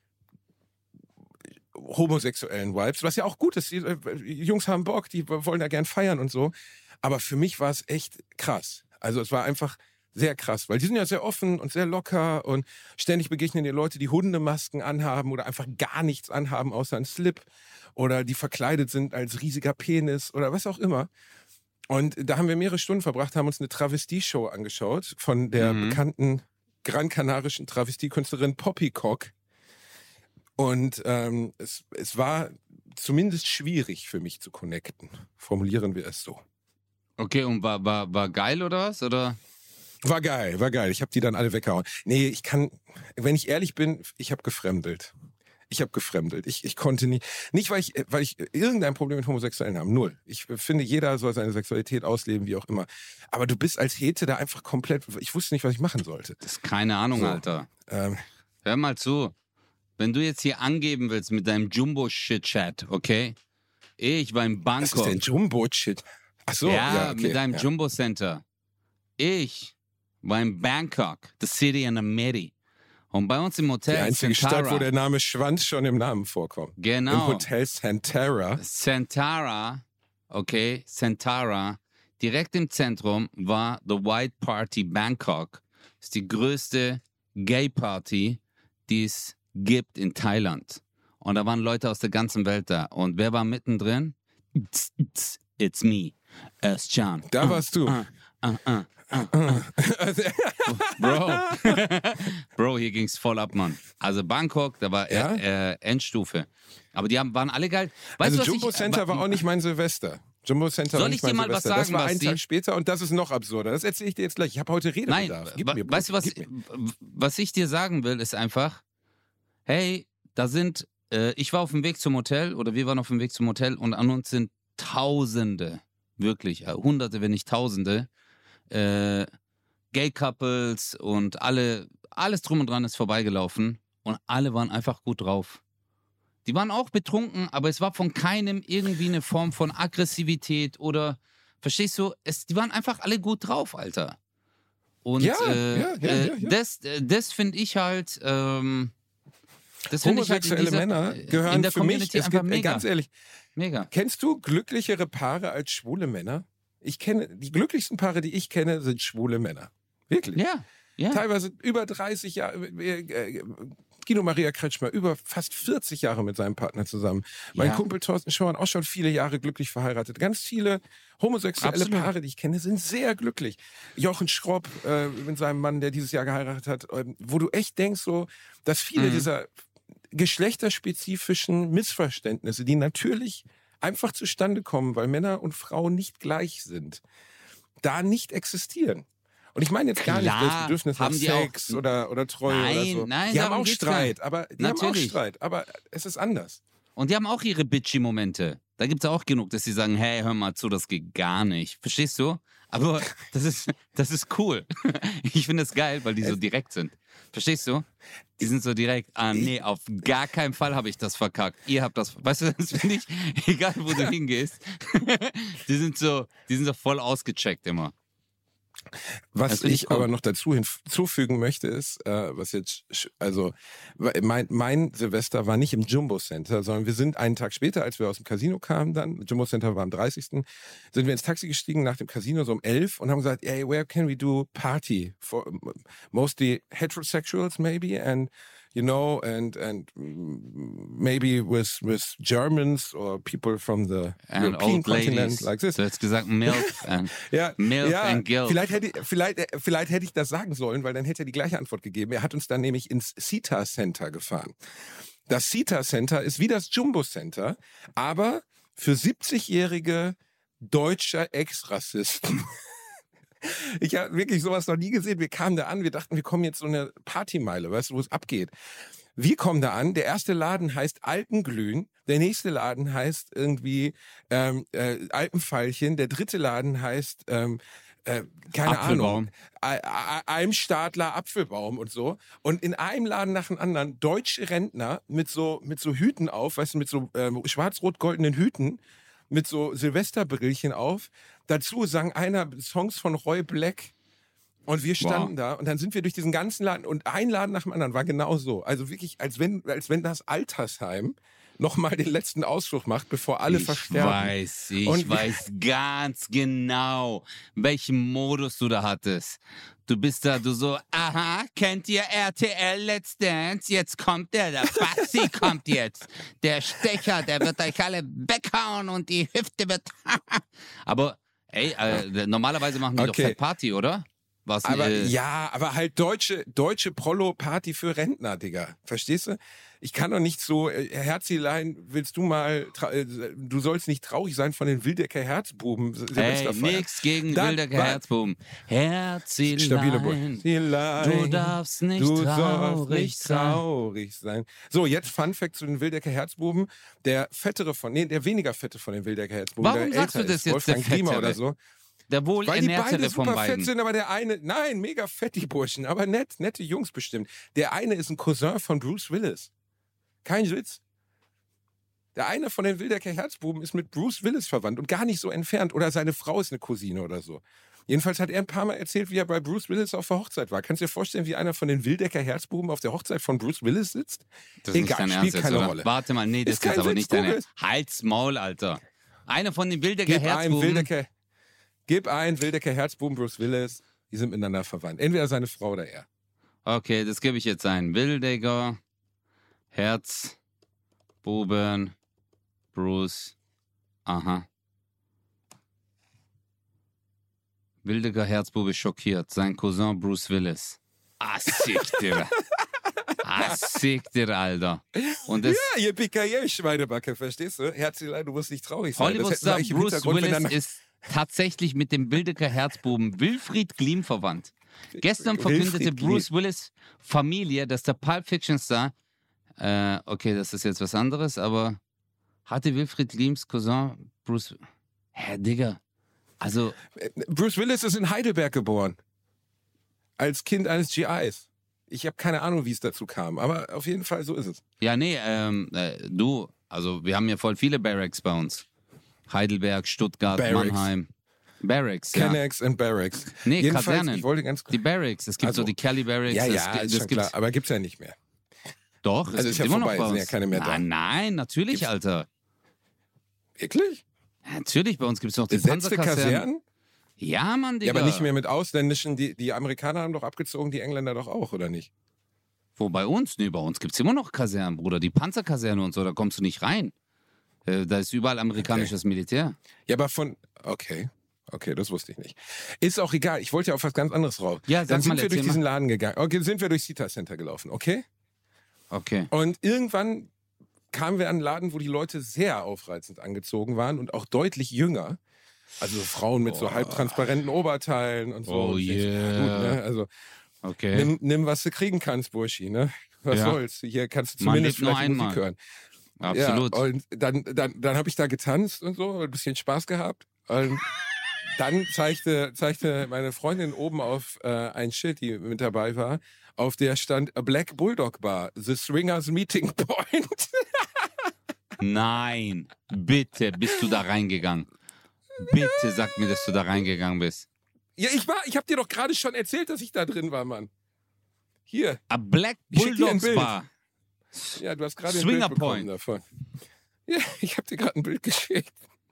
homosexuellen Vibes, was ja auch gut ist. Die Jungs haben Bock, die wollen da gern feiern und so. Aber für mich war es echt krass. Also es war einfach sehr krass, weil die sind ja sehr offen und sehr locker und ständig begegnen dir Leute, die Hundemasken anhaben oder einfach gar nichts anhaben, außer ein Slip oder die verkleidet sind als riesiger Penis oder was auch immer. Und da haben wir mehrere Stunden verbracht, haben uns eine Travestie-Show angeschaut von der bekannten gran-kanarischen Travestiekünstlerin Poppycock. Und es war zumindest schwierig für mich zu connecten. Formulieren wir es so. Okay, und war geil oder was? Oder? War geil. Ich habe die dann alle weggehauen. Nee, wenn ich ehrlich bin, ich habe gefremdelt. Ich konnte nicht, weil ich irgendein Problem mit Homosexuellen habe. Null. Ich finde, jeder soll seine Sexualität ausleben, wie auch immer. Aber du bist als Hete da einfach komplett, ich wusste nicht, was ich machen sollte. Das ist keine Ahnung, So, Alter. Hör mal zu. Wenn du jetzt hier angeben willst mit deinem Jumbo-Shit-Chat, okay? Ich war in Bangkok. Was ist denn Jumbo-Shit? Ach so, ja, okay, mit deinem Jumbo-Center. Ich war in Bangkok, the city in the Medi. Und bei uns im Hotel die einzige Santara, Stadt, wo der Name Schwanz schon im Namen vorkommt. Genau. Im Hotel Santara. Santara, direkt im Zentrum war The White Party Bangkok. Das ist die größte Gay-Party, die es gibt in Thailand. Und da waren Leute aus der ganzen Welt da. Und wer war mittendrin? It's me, Özcan. Da warst du. Bro, hier ging's voll ab, Mann. Also Bangkok, da war Endstufe. Aber die waren alle geil. Weißt Also du, was Jumbo Center war auch nicht mein Silvester. Jumbo Center war nicht mein Silvester. Soll ich dir mal was das war sagen, einen Basti? Tag später und das ist noch absurder. Das erzähle ich dir jetzt gleich. Ich habe heute Nein, Redebedarf. weißt du, was ich dir sagen will, ist einfach, hey, ich war auf dem Weg zum Hotel oder wir waren auf dem Weg zum Hotel und an uns sind Tausende, wirklich, Hunderte, wenn nicht Tausende, Gay-Couples und alles drum und dran ist vorbeigelaufen und alle waren einfach gut drauf. Die waren auch betrunken, aber es war von keinem irgendwie eine Form von Aggressivität oder, verstehst du, die waren einfach alle gut drauf, Alter. Und Ja. das finde ich halt, Homosexuelle Männer gehören in der für mich, Community es einfach gibt, mega. ganz ehrlich, Mega. kennst du glücklichere Paare als schwule Männer? Ich kenne, die glücklichsten Paare, die ich kenne, sind schwule Männer. Wirklich. Ja, ja. Teilweise über 30 Jahre. Guido Maria Kretschmer, über fast 40 Jahre mit seinem Partner zusammen. Mein Kumpel Thorsten Schorn, auch schon viele Jahre glücklich verheiratet. Ganz viele homosexuelle Paare, die ich kenne, sind sehr glücklich. Jochen Schropp mit seinem Mann, der dieses Jahr geheiratet hat, wo du echt denkst, so, dass viele dieser geschlechterspezifischen Missverständnisse, die natürlich einfach zustande kommen, weil Männer und Frauen nicht gleich sind, da nicht existieren. Und ich meine jetzt gar nicht das Bedürfnis nach Sex oder Treue oder so. Nein, die haben auch Streit, aber es ist anders. Und die haben auch ihre bitchy-Momente. Da gibt es auch genug, dass sie sagen, hey, hör mal zu, das geht gar nicht. Verstehst du? Aber das ist cool. Ich finde es geil, weil die so direkt sind. Verstehst du? Die sind so direkt, nee, auf gar keinen Fall habe ich das verkackt. Ihr habt das, weißt du, das finde ich, egal wo du hingehst, die sind so voll ausgecheckt immer. Was ich aber noch dazu hinzufügen möchte, ist, was jetzt, also mein Silvester war nicht im Jumbo Center, sondern wir sind einen Tag später, als wir aus dem Casino kamen dann, Jumbo Center war am 30., sind wir ins Taxi gestiegen nach dem Casino so um 11 und haben gesagt, hey, where can we do party? For mostly heterosexuals maybe and you know, and maybe with Germans or people from the and European continent ladies. like this. Du hättest gesagt MILF and and Guilt. Vielleicht hätte ich das sagen sollen, weil dann hätte er die gleiche Antwort gegeben. Er hat uns dann nämlich ins Sita Center gefahren. Das Sita Center ist wie das Jumbo Center, aber für 70-jährige deutsche Ex-Rassisten. Ich habe wirklich sowas noch nie gesehen. Wir kamen da an, wir dachten, wir kommen jetzt so eine Partymeile, weißt du, wo es abgeht. Wir kommen da an, der erste Laden heißt Alpenglühen, der nächste Laden heißt irgendwie Alpenfeilchen, der dritte Laden heißt keine Ahnung, Almstadler Apfelbaum und so. Und in einem Laden nach dem anderen deutsche Rentner mit so Hüten auf, weißt du, mit so schwarz-rot-goldenen Hüten, mit so Silvesterbrillchen auf. Dazu sang einer Songs von Roy Black. Und wir standen da und dann sind wir durch diesen ganzen Laden und ein Laden nach dem anderen war genau so. Also wirklich, als wenn das Altersheim nochmal den letzten Ausflug macht, bevor alle versterben. Ich weiß ganz genau, welchen Modus du da hattest. Du bist da, du so, aha, kennt ihr RTL Let's Dance? Jetzt kommt der Baxi kommt jetzt. Der Stecher, der wird euch alle weghauen und die Hüfte wird... Aber, ey, normalerweise machen die doch Fett Party, oder? Aber halt deutsche Prollo-Party für Rentner, Digga. Verstehst du? Ich kann doch nicht so, Herzilein, du sollst nicht traurig sein von den Wildecker Herzbuben. Hey, nix gegen Wildecker Herzbuben. Herzilein, du darfst nicht traurig sein. So, jetzt Fun Fact zu den Wildecker Herzbuben. Der weniger fette von den Wildecker Herzbuben. Warum sagst du das jetzt, Wolfgang Klima oder so. Der wohl weil die beide von super beiden. fett sind, aber der eine, nein, mega fett, die Burschen, aber nette Jungs bestimmt. Der eine ist ein Cousin von Bruce Willis. Kein Witz. Der eine von den Wildecker Herzbuben ist mit Bruce Willis verwandt und gar nicht so entfernt. Oder seine Frau ist eine Cousine oder so. Jedenfalls hat er ein paar Mal erzählt, wie er bei Bruce Willis auf der Hochzeit war. Kannst du dir vorstellen, wie einer von den Wildecker Herzbuben auf der Hochzeit von Bruce Willis sitzt? Das ist nicht dein Ernst jetzt, keine oder? Rolle. Warte mal, nee, das ist jetzt aber nicht deine... Halt's Maul, Alter. Einer von den Wildecker Herzbuben... Gib ein, Wildecker Herzbuben, Bruce Willis. Die sind miteinander verwandt. Entweder seine Frau oder er. Okay, das gebe ich jetzt ein. Wildecker Herzbuben, Bruce. Aha. Wildecker Herzbube schockiert. Sein Cousin Bruce Willis. Sick dir, Alter. Und das ja, yippie Schweinebacke, verstehst du? Herzlein, du musst nicht traurig sein. Hollywood-Star Bruce Willis ist tatsächlich mit dem Wildecker Herzbuben Wilfried Gliem verwandt. Gestern verkündete Bruce Willis Familie, dass der Pulp Fiction Star, okay, das ist jetzt was anderes, aber hatte Wilfried Gliems Cousin Bruce... Digga, also... Bruce Willis ist in Heidelberg geboren. Als Kind eines GIs. Ich habe keine Ahnung, wie es dazu kam, aber auf jeden Fall so ist es. Ja, nee, also wir haben ja voll viele Barracks bei uns. Heidelberg, Stuttgart, Barracks. Mannheim. Barracks, ja. Kennex und Barracks. Nee, Jedenfalls, Kasernen. ich wollte ganz kurz... Die Barracks. Es gibt Also, so die Kelly Barracks. Ja, das ist das schon klar, aber gibt's ja nicht mehr. Doch, Also es ist gibt ja immer noch vorbei, bei sind uns. ja keine mehr da. Nein, natürlich, Gibt's- Alter. Wirklich? Ja, natürlich, bei uns gibt es noch die Besetzte Panzerkasernen. Kasernen? Ja, Mann, Digga. Ja, aber nicht mehr mit ausländischen, die Amerikaner haben doch abgezogen, die Engländer doch auch, oder nicht? Wo, bei uns? Nee, bei uns gibt es immer noch Kasernen, Bruder. Die Panzerkaserne und so, da kommst du nicht rein. Da ist überall amerikanisches Militär. Ja, aber okay, das wusste ich nicht. Ist auch egal, ich wollte ja auf was ganz anderes raus. Ja, sag Dann sind mal, wir erzähl durch mal. diesen Laden gegangen. Okay, sind wir durch Sita Center gelaufen, okay? Okay. Und irgendwann kamen wir an einen Laden, wo die Leute sehr aufreizend angezogen waren und auch deutlich jünger. Also Frauen mit so halbtransparenten Oberteilen und so. Oh Und ich denk, yeah. ja, gut, ne? Also Okay. nimm, was du kriegen kannst, Burschi, ne? Was Ja. soll's? Hier kannst du Man zumindest lebt nur vielleicht Musik einmal. hören. Absolut. Ja, und dann habe ich da getanzt und so, ein bisschen Spaß gehabt. Und dann zeigte meine Freundin oben auf ein Schild, die mit dabei war, auf der stand A Black Bulldog Bar, The Swingers Meeting Point. Nein. Bitte, bist du da reingegangen? Bitte sag mir, dass du da reingegangen bist. Ja, ich habe dir doch gerade schon erzählt, dass ich da drin war, Mann. Hier. A Black Ich schick dir ein Bulldogs Bild. Bar. Ja, du hast gerade ein Swinger Bild bekommen Point. davon. Ja, ich habe dir gerade ein Bild geschickt.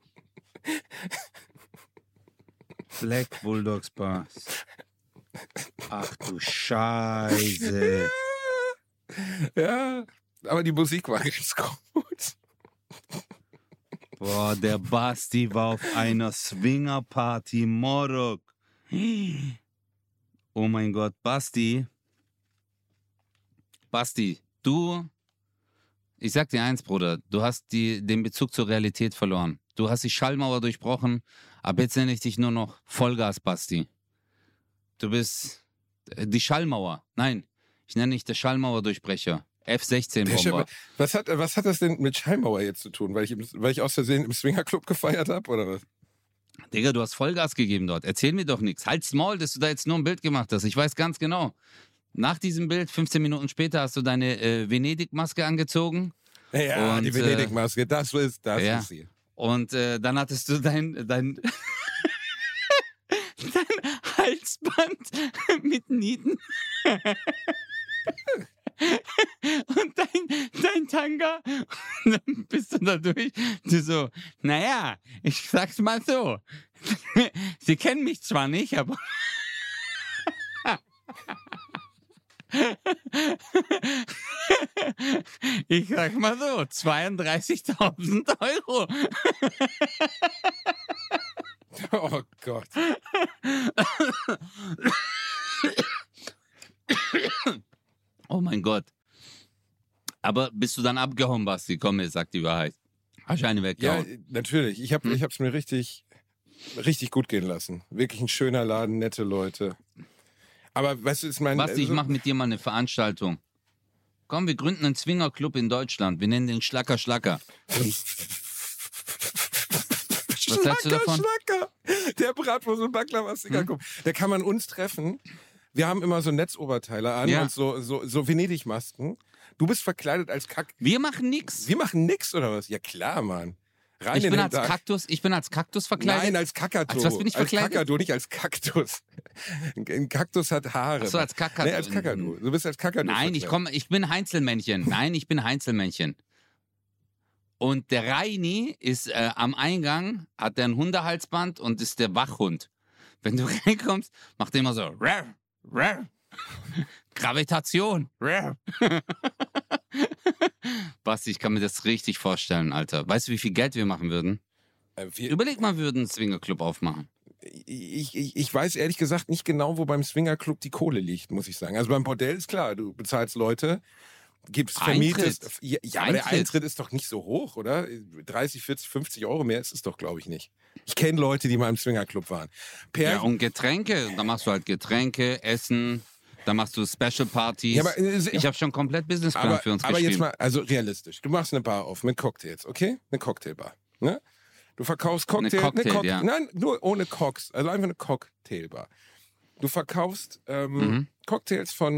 Black Bulldogs Bar. Ach du Scheiße. Ja, aber die Musik war ganz gut. Boah, der Basti war auf einer Swingerparty Morok. Oh mein Gott, Basti. Basti, ich sag dir eins, Bruder, du hast den Bezug zur Realität verloren. Du hast die Schallmauer durchbrochen, aber jetzt nenne ich dich nur noch Vollgas, Basti. Du bist die Schallmauer. Nein, ich nenne dich der Schallmauerdurchbrecher. F-16-Bomber. Was hat das denn mit Schallmauer jetzt zu tun? Weil ich aus Versehen im Swingerclub gefeiert habe, oder was? Digga, du hast Vollgas gegeben dort. Erzähl mir doch nichts. Halt's Maul, dass du da jetzt nur ein Bild gemacht hast. Ich weiß ganz genau. Nach diesem Bild, 15 Minuten später, hast du deine Venedig-Maske angezogen. Ja, Und, die Venedig-Maske, das ist ja. sie. Und dann hattest du dein Halsband mit Nieten. Und dein Tanga. Und dann bist du da durch. Du so, naja, ich sag's mal so. Sie kennen mich zwar nicht, aber. Ich sag mal so, 32.000 Euro. Oh Gott. Oh mein Gott. Aber bist du dann abgehauen, Basti? Komm, jetzt sag die Wahrheit. Hast du eine Ja, weggehauen? natürlich. Ich hab's mir richtig gut gehen lassen. Wirklich ein schöner Laden, nette Leute. Aber weißt du, ist mein... Basti, ich mach mit dir mal eine Veranstaltung. Komm, wir gründen einen Swingerclub in Deutschland. Wir nennen den Schlacker Schlacker. Was hältst du davon? Schlacker. Der Bratwurst- und Baklava-Sticker-Club. Da kann man uns treffen. Wir haben immer so Netzoberteile an Ja. und so Venedig-Masken. Du bist verkleidet als Kack... Wir machen nix. Wir machen nix, oder was? Ja klar, Mann. Rein Ich in bin den als Tag. Kaktus verkleidet. Nein, als Kakadu. Als was bin ich verkleidet? Als Kakadu, nicht als Kaktus. Ein Kaktus hat Haare. Ach so, als Kakadu. Nee, als Kakadu. Du bist als Kakadu Nein, verkleidet. ich bin Heinzelmännchen. Nein, ich bin Heinzelmännchen. Und der Reini ist am Eingang, hat der ein Hundehalsband und ist der Wachhund. Wenn du reinkommst, macht er immer so, rar, rar. Gravitation, rar. Basti, ich kann mir das richtig vorstellen, Alter. Weißt du, wie viel Geld wir machen würden? Überleg mal, wir würden einen Swingerclub aufmachen. Ich weiß ehrlich gesagt nicht genau, wo beim Swingerclub die Kohle liegt, muss ich sagen. Also beim Bordell ist klar, du bezahlst Leute, gibst, vermietest. Eintritt. Ja, aber der Eintritt. Eintritt ist doch nicht so hoch, oder? 30, 40, 50 Euro mehr ist es doch, glaube ich, nicht. Ich kenne Leute, die mal im Swingerclub waren. Ja, und Getränke, da machst du halt Getränke, Essen, da machst du Special Partys. Ja, aber, ich habe schon komplett Businessplan für uns aber geschrieben. jetzt mal, also realistisch. Du machst eine Bar auf mit Cocktails, okay? Eine Cocktailbar. Ne? Du verkaufst Cocktail, ja. Nein, nur ohne Cocks. Also einfach eine Cocktailbar. Du verkaufst Cocktails von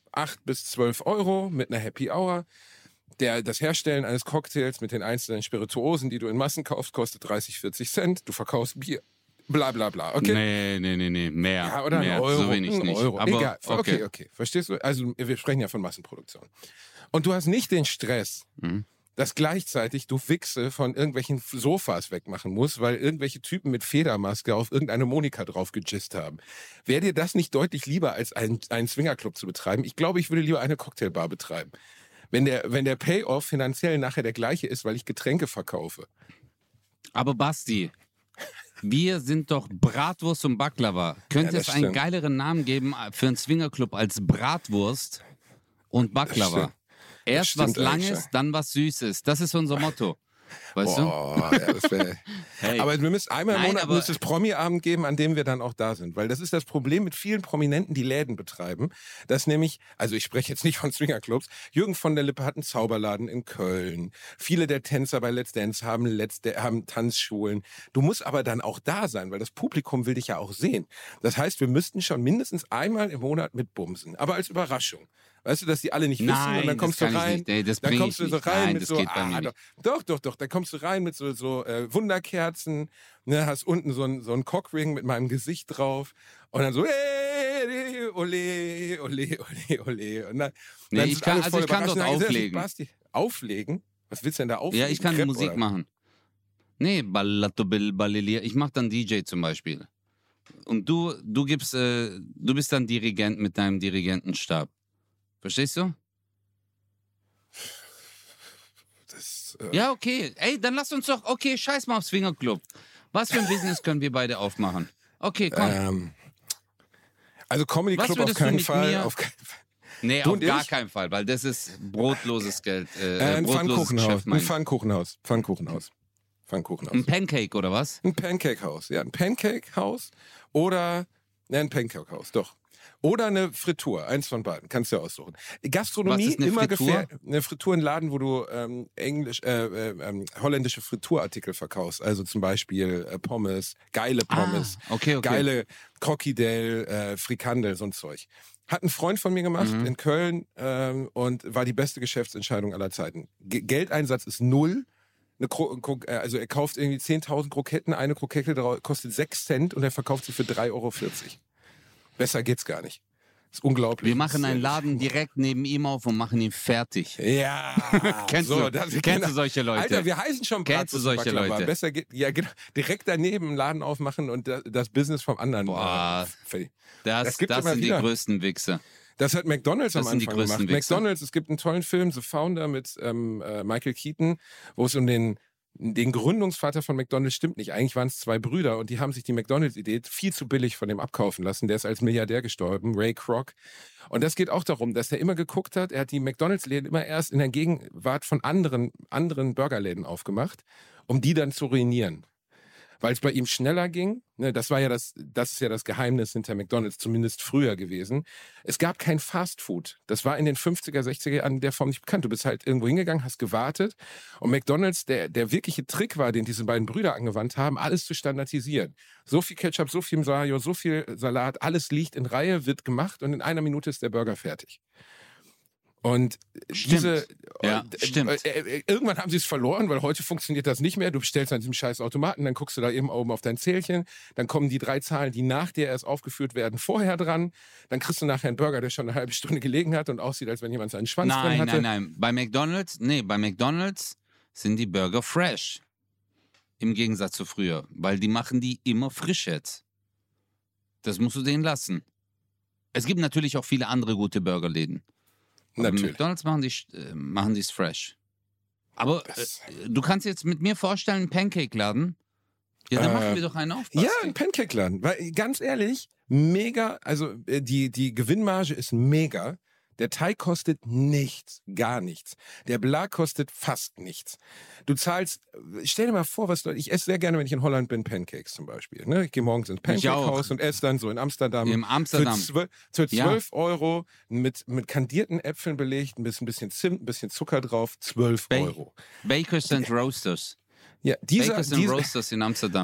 8 bis 12 Euro mit einer Happy Hour. Das Herstellen eines Cocktails mit den einzelnen Spirituosen, die du in Massen kaufst, kostet 30, 40 Cent. Du verkaufst Bier, bla bla bla. Okay? Nee, mehr. Ja, oder mehr. ein Euro, so wenig ein nicht. Euro. Aber, Egal, okay. Verstehst du? Also wir sprechen ja von Massenproduktion. Und du hast nicht den Stress, dass gleichzeitig du Wichse von irgendwelchen Sofas wegmachen musst, weil irgendwelche Typen mit Federmaske auf irgendeine Monika drauf gejist haben. Wäre dir das nicht deutlich lieber, als einen Swingerclub zu betreiben? Ich glaube, ich würde lieber eine Cocktailbar betreiben. Wenn der Payoff finanziell nachher der gleiche ist, weil ich Getränke verkaufe. Aber Basti, wir sind doch Bratwurst und Baklava. Könnte es einen geileren Namen geben für einen Swingerclub als Bratwurst und Baklava? Erst was Langes, dann was Süßes. Das ist unser Motto. Weißt du? Ja, das hey. Aber wir müssen einmal im Monat muss es Promi-Abend geben, an dem wir dann auch da sind. Weil das ist das Problem mit vielen Prominenten, die Läden betreiben. Dass nämlich, also ich spreche jetzt nicht von Swingerclubs, Jürgen von der Lippe hat einen Zauberladen in Köln. Viele der Tänzer bei Let's Dance haben Tanzschulen. Du musst aber dann auch da sein, weil das Publikum will dich ja auch sehen. Das heißt, wir müssten schon mindestens einmal im Monat mitbumsen. Aber als Überraschung. Weißt du, dass die alle nicht wissen und dann kommst du rein. Dann kommst du so rein mit so, doch, dann kommst du rein mit so Wunderkerzen, ne, hast unten so ein Cockring mit meinem Gesicht drauf und dann so, ole, ole, ole. Und dann ich kann dort auflegen. Auflegen? Was willst du denn da auflegen? Ja, ich kann Musik machen. Nee, Ballato Ballilia. Ich mach dann DJ zum Beispiel. Und du bist dann Dirigent mit deinem Dirigentenstab. Verstehst du? Ja, okay. Ey, dann lass uns doch, scheiß mal auf Swingerclub. Was für ein Business können wir beide aufmachen? Okay, komm. Also Comedy Club auf keinen Fall. Nee, auf gar keinen Fall, weil das ist brotloses Geld. Ein Pfannkuchenhaus. Ein Pancake oder was? Ein Pancake-Haus, ja. Ein Pancake-Haus oder ein Pancake-Haus, doch. Oder eine Fritur, eins von beiden, kannst du ja aussuchen. Gastronomie immer gefährlich. Eine Fritur, ein Laden, wo du holländische Friturartikel verkaufst. Also zum Beispiel Pommes, geile Pommes, geile Crocodile, Frikandel, so ein Zeug. Hat ein Freund von mir gemacht in Köln und war die beste Geschäftsentscheidung aller Zeiten. Geldeinsatz ist 0. Also er kauft irgendwie 10.000 Kroketten, eine Krokette kostet 6 Cent und er verkauft sie für 3,40 Euro. Besser geht's gar nicht. Das ist unglaublich. Wir machen einen Laden direkt neben ihm auf und machen ihn fertig. Ja. Kennst du solche Leute? Alter, wir heißen schon Kennst du solche Leute? Besser geht, ja, genau. Direkt daneben einen Laden aufmachen und das Business vom anderen. Boah, das sind die größten Wichser. Das hat McDonald's am Anfang gemacht. Wichser. McDonald's, es gibt einen tollen Film, The Founder mit Michael Keaton, wo es um den Gründungsvater von McDonald's stimmt nicht. Eigentlich waren es 2 Brüder und die haben sich die McDonald's-Idee viel zu billig von dem abkaufen lassen. Der ist als Milliardär gestorben, Ray Kroc. Und das geht auch darum, dass er immer geguckt hat, er hat die McDonald's-Läden immer erst in der Gegenwart von anderen Burgerläden aufgemacht, um die dann zu ruinieren. Weil es bei ihm schneller ging. Ne, das ist ja das Geheimnis hinter McDonald's, zumindest früher gewesen. Es gab kein Fastfood. Das war in den 50er, 60er Jahren in der Form nicht bekannt. Du bist halt irgendwo hingegangen, hast gewartet. Und McDonald's, der wirkliche Trick war, den diese beiden Brüder angewandt haben, alles zu standardisieren. So viel Ketchup, so viel Mayo, so viel Salat, alles liegt in Reihe, wird gemacht und in 1 Minute ist der Burger fertig. Und stimmt. Irgendwann haben sie es verloren, weil heute funktioniert das nicht mehr. Du bestellst an diesem scheiß Automaten, dann guckst du da eben oben auf dein Zählchen, dann kommen die 3 Zahlen, die nach dir erst aufgeführt werden, vorher dran. Dann kriegst du nachher einen Burger, der schon eine halbe Stunde gelegen hat und aussieht, als wenn jemand seinen Schwanz drin hatte. Nein. Bei McDonald's sind die Burger fresh. Im Gegensatz zu früher, weil die machen die immer frisch jetzt. Das musst du denen lassen. Es gibt natürlich auch viele andere gute Burgerläden. Natürlich. McDonald's machen die es fresh. Aber du kannst jetzt mit mir vorstellen, einen Pancake-Laden. Ja, dann machen wir doch einen auf. Basti. Ja, einen Pancake-Laden. Weil, ganz ehrlich, mega, also die Gewinnmarge ist mega. Der Teig kostet nichts, gar nichts. Der Belag kostet fast nichts. Du zahlst, stell dir mal vor, ich esse sehr gerne, wenn ich in Holland bin, Pancakes zum Beispiel. Ne? Ich gehe morgens ins Pancake-Haus und esse dann so in Amsterdam. Im Amsterdam. Für 12 Euro mit kandierten Äpfeln belegt, ein bisschen Zimt, ein bisschen Zucker drauf, 12 Euro. Bakers and Roasters. Ja, Bakers and Roasters in Amsterdam.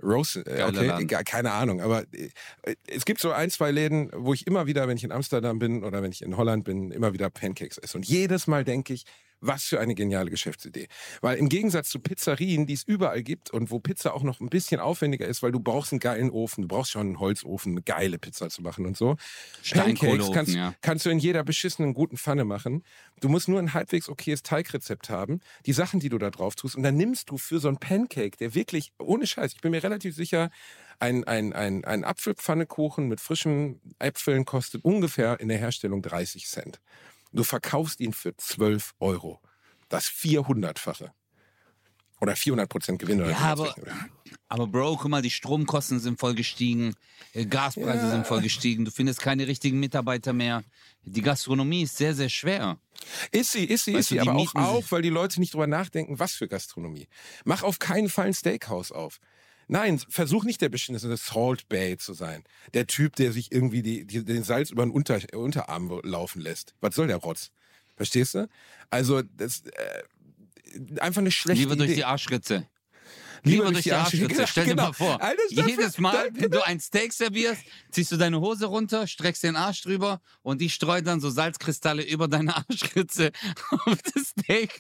Roast, okay, Laden. egal, keine Ahnung. Aber es gibt so 1, 2 Läden, wo ich immer wieder, wenn ich in Amsterdam bin oder wenn ich in Holland bin, immer wieder Pancakes esse. Und jedes Mal denke ich, was für eine geniale Geschäftsidee. Weil im Gegensatz zu Pizzerien, die es überall gibt und wo Pizza auch noch ein bisschen aufwendiger ist, weil du brauchst einen geilen Ofen, du brauchst schon einen Holzofen, eine geile Pizza zu machen und so. Pancakes kannst du in jeder beschissenen guten Pfanne machen. Du musst nur ein halbwegs okayes Teigrezept haben, die Sachen, die du da drauf tust. Und dann nimmst du für so einen Pancake, der wirklich, ohne Scheiß, ich bin mir relativ sicher, ein Apfelpfannekuchen mit frischen Äpfeln kostet ungefähr in der Herstellung 30 Cent. Du verkaufst ihn für 12 €. Das 400-fache. Oder 400% Gewinn. Oder ja, aber Bro, guck mal, die Stromkosten sind voll gestiegen, Gaspreise sind voll gestiegen, du findest keine richtigen Mitarbeiter mehr. Die Gastronomie ist sehr, sehr schwer. Ist sie, aber auch, weil die Leute nicht drüber nachdenken, was für Gastronomie. Mach auf keinen Fall ein Steakhouse auf. Nein, versuch nicht der beschissene Salt Bay zu sein. Der Typ, der sich irgendwie den Salz über den Unterarm laufen lässt. Was soll der Rotz? Verstehst du? Also, das einfach eine schlechte Idee. Lieber durch die Arschritze. Lieber durch die Arschritze. Stell dir mal vor, jedes Mal, wenn du ein Steak servierst, ziehst du deine Hose runter, streckst den Arsch drüber und die streut dann so Salzkristalle über deine Arschritze auf das Steak.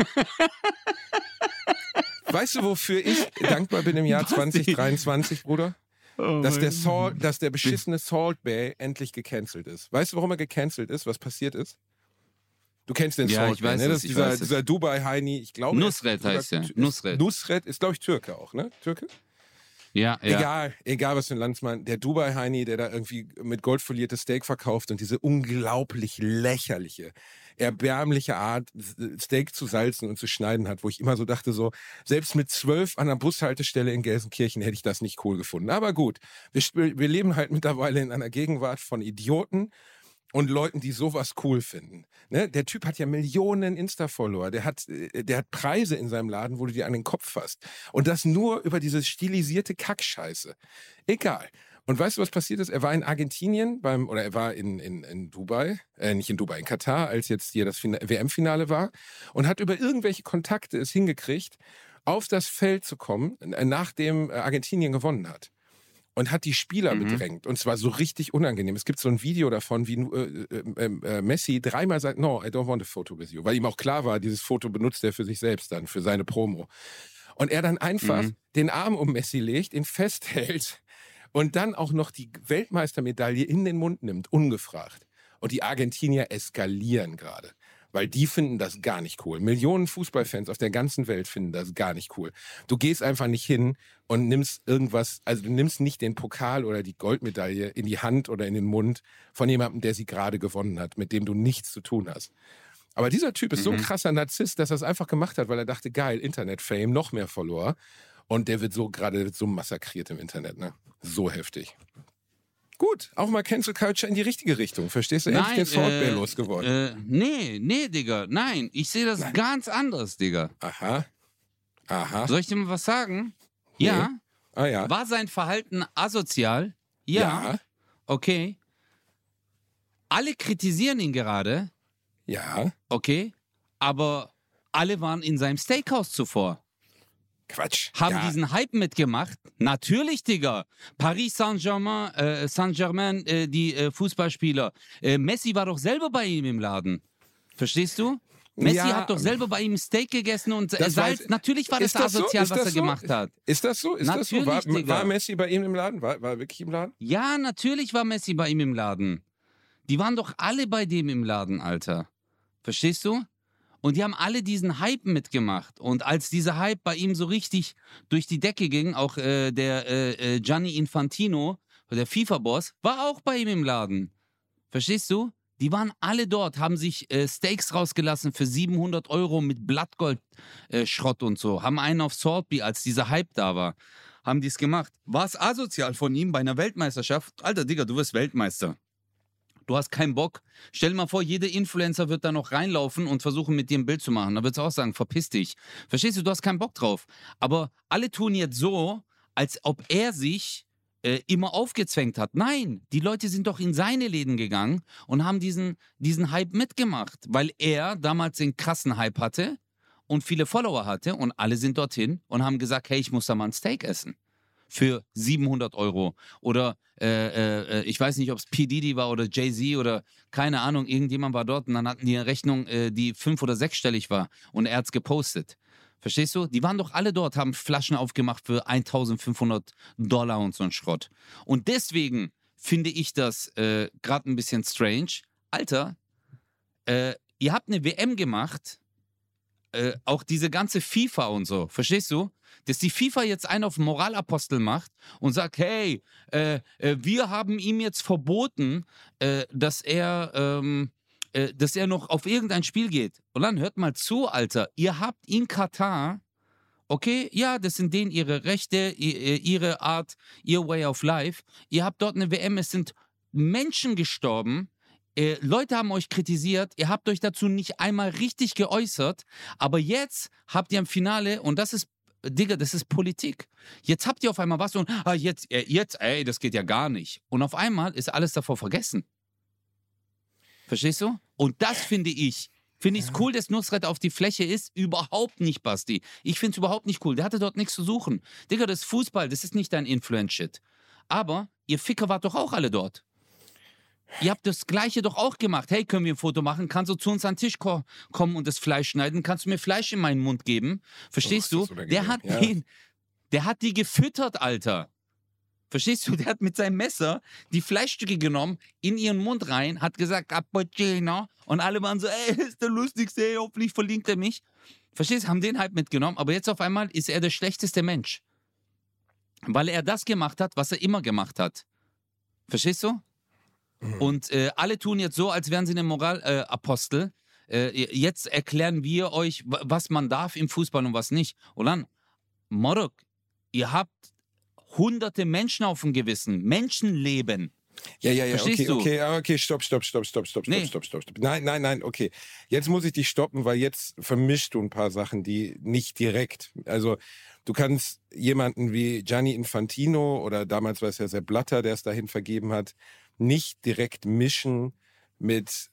Weißt du, wofür ich dankbar bin im Jahr 2023, Bruder? Dass der beschissene Salt Bay endlich gecancelt ist. Weißt du, warum er gecancelt ist? Was passiert ist? Du kennst den Salt Bay, ne? Das ist dieser Dubai-Heini, ich glaube... Nusret heißt er. Nusret ist, glaube ich, Türke auch, ne? Türke? Ja. Egal was für ein Landsmann. Der Dubai-Heini, der da irgendwie mit Gold foliertes Steak verkauft und diese unglaublich lächerliche, erbärmliche Art, Steak zu salzen und zu schneiden hat, wo ich immer so dachte, so, selbst mit 12 an der Bushaltestelle in Gelsenkirchen hätte ich das nicht cool gefunden. Aber gut, wir leben halt mittlerweile in einer Gegenwart von Idioten und Leuten, die sowas cool finden. Ne? Der Typ hat ja Millionen Insta-Follower. Der hat Preise in seinem Laden, wo du dir an den Kopf fasst. Und das nur über diese stilisierte Kackscheiße. Egal. Und weißt du, was passiert ist? Er war in Argentinien er war in Dubai, nicht in Dubai, in Katar, als jetzt hier das WM-Finale war und hat über irgendwelche Kontakte es hingekriegt, auf das Feld zu kommen, nachdem Argentinien gewonnen hat. Und hat die Spieler bedrängt. Und zwar so richtig unangenehm. Es gibt so ein Video davon, wie Messi 3-mal sagt, no, I don't want a photo with you. Weil ihm auch klar war, dieses Foto benutzt er für sich selbst dann, für seine Promo. Und er dann einfach den Arm um Messi legt, ihn festhält und dann auch noch die Weltmeistermedaille in den Mund nimmt, ungefragt. Und die Argentinier eskalieren gerade. Weil die finden das gar nicht cool. Millionen Fußballfans auf der ganzen Welt finden das gar nicht cool. Du gehst einfach nicht hin und nimmst irgendwas, also du nimmst nicht den Pokal oder die Goldmedaille in die Hand oder in den Mund von jemandem, der sie gerade gewonnen hat, mit dem du nichts zu tun hast. Aber dieser Typ ist so ein krasser Narzisst, dass er es einfach gemacht hat, weil er dachte, geil, Internet-Fame, noch mehr Follower. Und der wird so massakriert im Internet, ne? So heftig. Gut, auch mal Cancel Culture in die richtige Richtung. Verstehst du? Endlich den Salt Bay losgeworden. Nee, Digga. Nein, ich sehe das ganz anders, Digga. Aha. Soll ich dir mal was sagen? Nee. Ja. Ah ja. War sein Verhalten asozial? Ja. Okay. Alle kritisieren ihn gerade. Ja. Okay. Aber alle waren in seinem Steakhouse zuvor. Quatsch. Haben diesen Hype mitgemacht? Natürlich, Digga. Paris Saint-Germain, die Fußballspieler. Messi war doch selber bei ihm im Laden. Verstehst du? Messi hat doch selber bei ihm Steak gegessen und Salz. Natürlich war das asozial, was er gemacht hat. Ist das so? War Messi bei ihm im Laden? War er wirklich im Laden? Ja, natürlich war Messi bei ihm im Laden. Die waren doch alle bei dem im Laden, Alter. Verstehst du? Und die haben alle diesen Hype mitgemacht. Und als dieser Hype bei ihm so richtig durch die Decke ging, auch der Gianni Infantino, der FIFA-Boss, war auch bei ihm im Laden. Verstehst du? Die waren alle dort, haben sich Steaks rausgelassen für 700 € mit Blattgold-Schrott und so. Haben einen auf Saltby, als dieser Hype da war, haben die es gemacht. War es asozial von ihm bei einer Weltmeisterschaft? Alter, Digga, du wirst Weltmeister. Du hast keinen Bock. Stell dir mal vor, jeder Influencer wird da noch reinlaufen und versuchen, mit dir ein Bild zu machen. Da wird es auch sagen, verpiss dich. Verstehst du, du hast keinen Bock drauf. Aber alle tun jetzt so, als ob er sich immer aufgezwängt hat. Nein, die Leute sind doch in seine Läden gegangen und haben diesen Hype mitgemacht, weil er damals den krassen Hype hatte und viele Follower hatte und alle sind dorthin und haben gesagt, hey, ich muss da mal ein Steak essen. für 700 Euro. Oder ich weiß nicht, ob es P. Diddy war oder Jay-Z oder keine Ahnung, irgendjemand war dort und dann hatten die eine Rechnung, die 5- oder 6-stellig war und er hat es gepostet. Verstehst du? Die waren doch alle dort, haben Flaschen aufgemacht für $1.500 und so ein Schrott. Und deswegen finde ich das gerade ein bisschen strange. Alter, ihr habt eine WM gemacht, auch diese ganze FIFA und so, verstehst du? Dass die FIFA jetzt einen auf Moralapostel macht und sagt, hey, wir haben ihm jetzt verboten, dass er noch auf irgendein Spiel geht. Und dann hört mal zu, Alter, ihr habt in Katar, okay, ja, das sind denen ihre Rechte, ihre Art, ihr Way of Life. Ihr habt dort eine WM, es sind Menschen gestorben, Leute haben euch kritisiert, ihr habt euch dazu nicht einmal richtig geäußert, aber jetzt habt ihr im Finale, und das ist, Digga, das ist Politik. Jetzt habt ihr auf einmal was und, jetzt, ey, das geht ja gar nicht. Und auf einmal ist alles davor vergessen. Verstehst du? Und das finde ich cool, dass Nusret auf die Fläche ist. Überhaupt nicht, Basti. Ich finde es überhaupt nicht cool. Der hatte dort nichts zu suchen. Digga, das ist Fußball, das ist nicht dein Influence-Shit. Aber ihr Ficker wart doch auch alle dort. Ihr habt das Gleiche doch auch gemacht. Hey, können wir ein Foto machen? Kannst du zu uns an den Tisch kommen und das Fleisch schneiden? Kannst du mir Fleisch in meinen Mund geben? Verstehst du? Der hat die gefüttert, Alter. Verstehst du? Der hat mit seinem Messer die Fleischstücke genommen, in ihren Mund rein, hat gesagt, Cappuccino. Und alle waren so, ey, ist der lustigste, ey, hoffentlich verlinkt er mich. Verstehst du? Haben den halt mitgenommen. Aber jetzt auf einmal ist er der schlechteste Mensch. Weil er das gemacht hat, was er immer gemacht hat. Verstehst du? Und alle tun jetzt so, als wären sie eine Moralapostel. Jetzt erklären wir euch, was man darf im Fußball und was nicht. Und dann, Morok, ihr habt hunderte Menschen auf dem Gewissen, Menschenleben. Ja, Verstehst okay, stopp. Nein, okay. Jetzt muss ich dich stoppen, weil jetzt vermischst du ein paar Sachen, die nicht direkt, also du kannst jemanden wie Gianni Infantino oder damals war es ja Sepp Blatter, der es dahin vergeben hat, nicht direkt mischen mit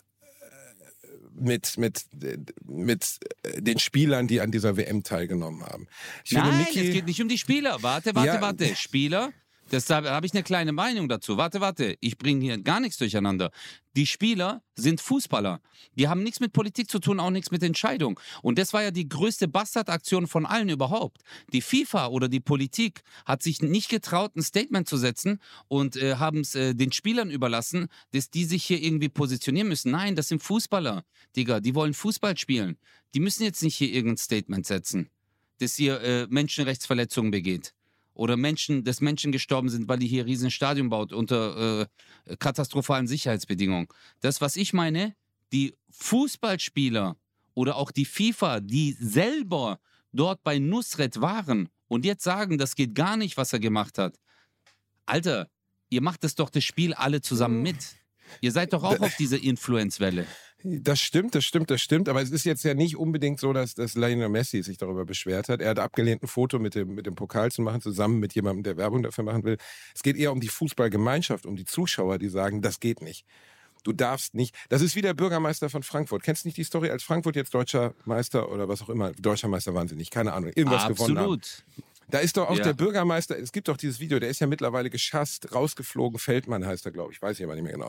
den Spielern, die an dieser WM teilgenommen haben. Nein, es geht nicht um die Spieler. Warte. Spieler, da habe ich eine kleine Meinung dazu. Warte. Ich bringe hier gar nichts durcheinander. Die Spieler sind Fußballer. Die haben nichts mit Politik zu tun, auch nichts mit Entscheidung. Und das war ja die größte Bastardaktion von allen überhaupt. Die FIFA oder die Politik hat sich nicht getraut, ein Statement zu setzen und haben es den Spielern überlassen, dass die sich hier irgendwie positionieren müssen. Nein, das sind Fußballer, Digga. Die wollen Fußball spielen. Die müssen jetzt nicht hier irgendein Statement setzen, dass hier Menschenrechtsverletzungen begeht. Oder dass Menschen gestorben sind, weil die hier riesen Stadion baut unter katastrophalen Sicherheitsbedingungen. Das, was ich meine, die Fußballspieler oder auch die FIFA, die selber dort bei Nusret waren und jetzt sagen, das geht gar nicht, was er gemacht hat. Alter, ihr macht das doch das Spiel alle zusammen mit. Ihr seid doch auch auf dieser Influence-Welle. Das stimmt. Aber es ist jetzt ja nicht unbedingt so, dass Lionel Messi sich darüber beschwert hat. Er hat abgelehnt, ein Foto mit dem Pokal zu machen, zusammen mit jemandem, der Werbung dafür machen will. Es geht eher um die Fußballgemeinschaft, um die Zuschauer, die sagen, das geht nicht. Du darfst nicht. Das ist wie der Bürgermeister von Frankfurt. Kennst du nicht die Story, als Frankfurt jetzt deutscher Meister oder was auch immer, deutscher Meister waren sie nicht, keine Ahnung, irgendwas gewonnen haben. Absolut. Da ist doch auch der Bürgermeister, es gibt doch dieses Video, der ist ja mittlerweile geschasst, rausgeflogen, Feldmann heißt er, glaube ich, weiß ich aber nicht mehr genau.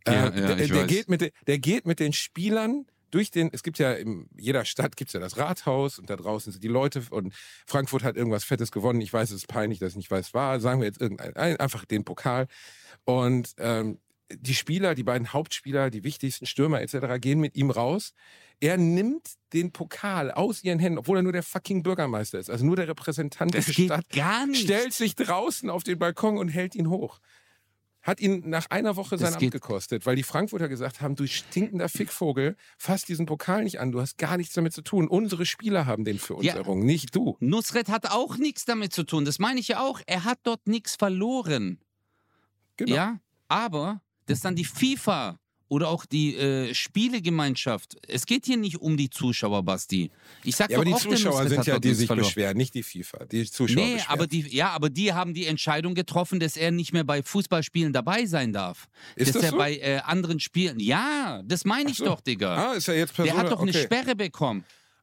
Der geht mit den Spielern es gibt ja in jeder Stadt gibt's ja das Rathaus und da draußen sind die Leute und Frankfurt hat irgendwas Fettes gewonnen. Ich weiß, es ist peinlich, dass ich nicht weiß, war. Sagen wir jetzt einfach den Pokal. Und die Spieler, die beiden Hauptspieler, die wichtigsten Stürmer etc. gehen mit ihm raus. Er nimmt den Pokal aus ihren Händen, obwohl er nur der fucking Bürgermeister ist, also nur der Repräsentant der Stadt, gar nicht. Stellt sich draußen auf den Balkon und hält ihn hoch. Hat ihn nach einer Woche sein Amt gekostet, weil die Frankfurter gesagt haben, du stinkender Fickvogel, fass diesen Pokal nicht an, du hast gar nichts damit zu tun. Unsere Spieler haben den für uns errungen, nicht du. Nusret hat auch nichts damit zu tun, das meine ich ja auch. Er hat dort nichts verloren. Genau. Ja, aber das ist dann die FIFA oder auch die Spielegemeinschaft. Es geht hier nicht um die Zuschauer, Basti. Ich sag aber doch die auch, Zuschauer sind ja, die sich beschweren, nicht die FIFA. Die Zuschauer beschweren. Aber die haben die Entscheidung getroffen, dass er nicht mehr bei Fußballspielen dabei sein darf. Ist dass das er so? bei anderen Spielen. Ja, das meine ich doch, Digga. Ist ja jetzt Persona, der hat doch eine Sperre bekommen.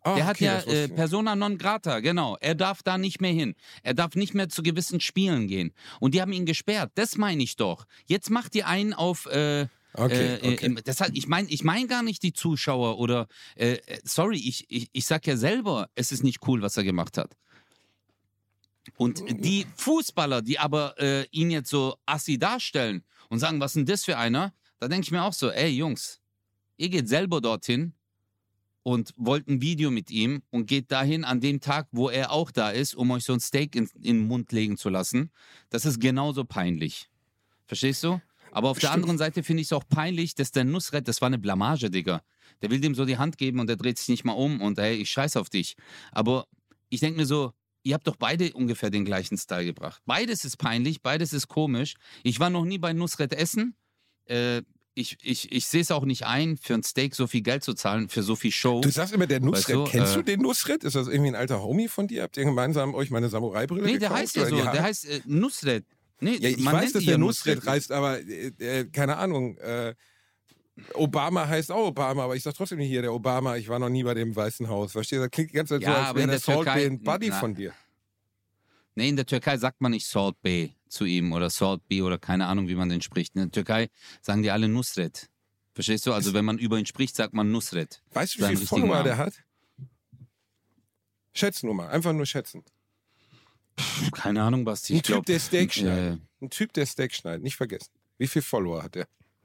Der hat okay, ja das wusste ich nicht. Persona non grata, genau. Er darf da nicht mehr hin. Er darf nicht mehr zu gewissen Spielen gehen. Und die haben ihn gesperrt. Das meine ich doch. Jetzt macht ihr einen auf. Okay. Deshalb, ich mein gar nicht die Zuschauer oder. Sorry, ich sag ja selber, es ist nicht cool, was er gemacht hat. Und die Fußballer, die aber ihn jetzt so assi darstellen und sagen, was ist denn das für einer? Da denke ich mir auch so, ey Jungs, ihr geht selber dorthin und wollt ein Video mit ihm und geht dahin an dem Tag, wo er auch da ist, um euch so ein Steak in den Mund legen zu lassen. Das ist genauso peinlich. Verstehst du? Aber auf der anderen Seite finde ich es auch peinlich, dass der Nusret, das war eine Blamage, Digga. Der will dem so die Hand geben und der dreht sich nicht mal um und hey, ich scheiß auf dich. Aber ich denke mir so, ihr habt doch beide ungefähr den gleichen Style gebracht. Beides ist peinlich, beides ist komisch. Ich war noch nie bei Nusret essen. Ich sehe es auch nicht ein, für ein Steak so viel Geld zu zahlen, für so viel Show. Du sagst immer, der Nusret. Weißt du, Kennst du den Nusret? Ist das irgendwie ein alter Homie von dir? Habt ihr gemeinsam euch meine Samurai-Brille gekauft? Nee, der heißt ja so. Der heißt Nusret. Nee, Ja, ich man weiß, nennt dass die der ja Nusret heißt, aber keine Ahnung. Obama heißt auch Obama, aber ich sag trotzdem nicht hier der Obama. Ich war noch nie bei dem Weißen Haus. Verstehst du? Das klingt die ganze Zeit so, Ja, als aber wäre in der der Salt Türkei- Bay ein Buddy na. von dir. Nee, in der Türkei sagt man nicht Salt Bay zu ihm oder Salt Bay oder keine Ahnung, wie man den spricht. In der Türkei sagen die alle Nusret. Verstehst du? Also wenn man über ihn spricht, sagt man Nusret. Weißt du, wie Seinen viele richtigen Follower Namen. der hat? Schätzen nur mal. Einfach nur schätzen. Keine Ahnung, Basti. Ein Ich Typ, glaub, der Steak schneidet. Ein Typ, der Steak schneidet. Nicht vergessen. Wie viele Follower hat er?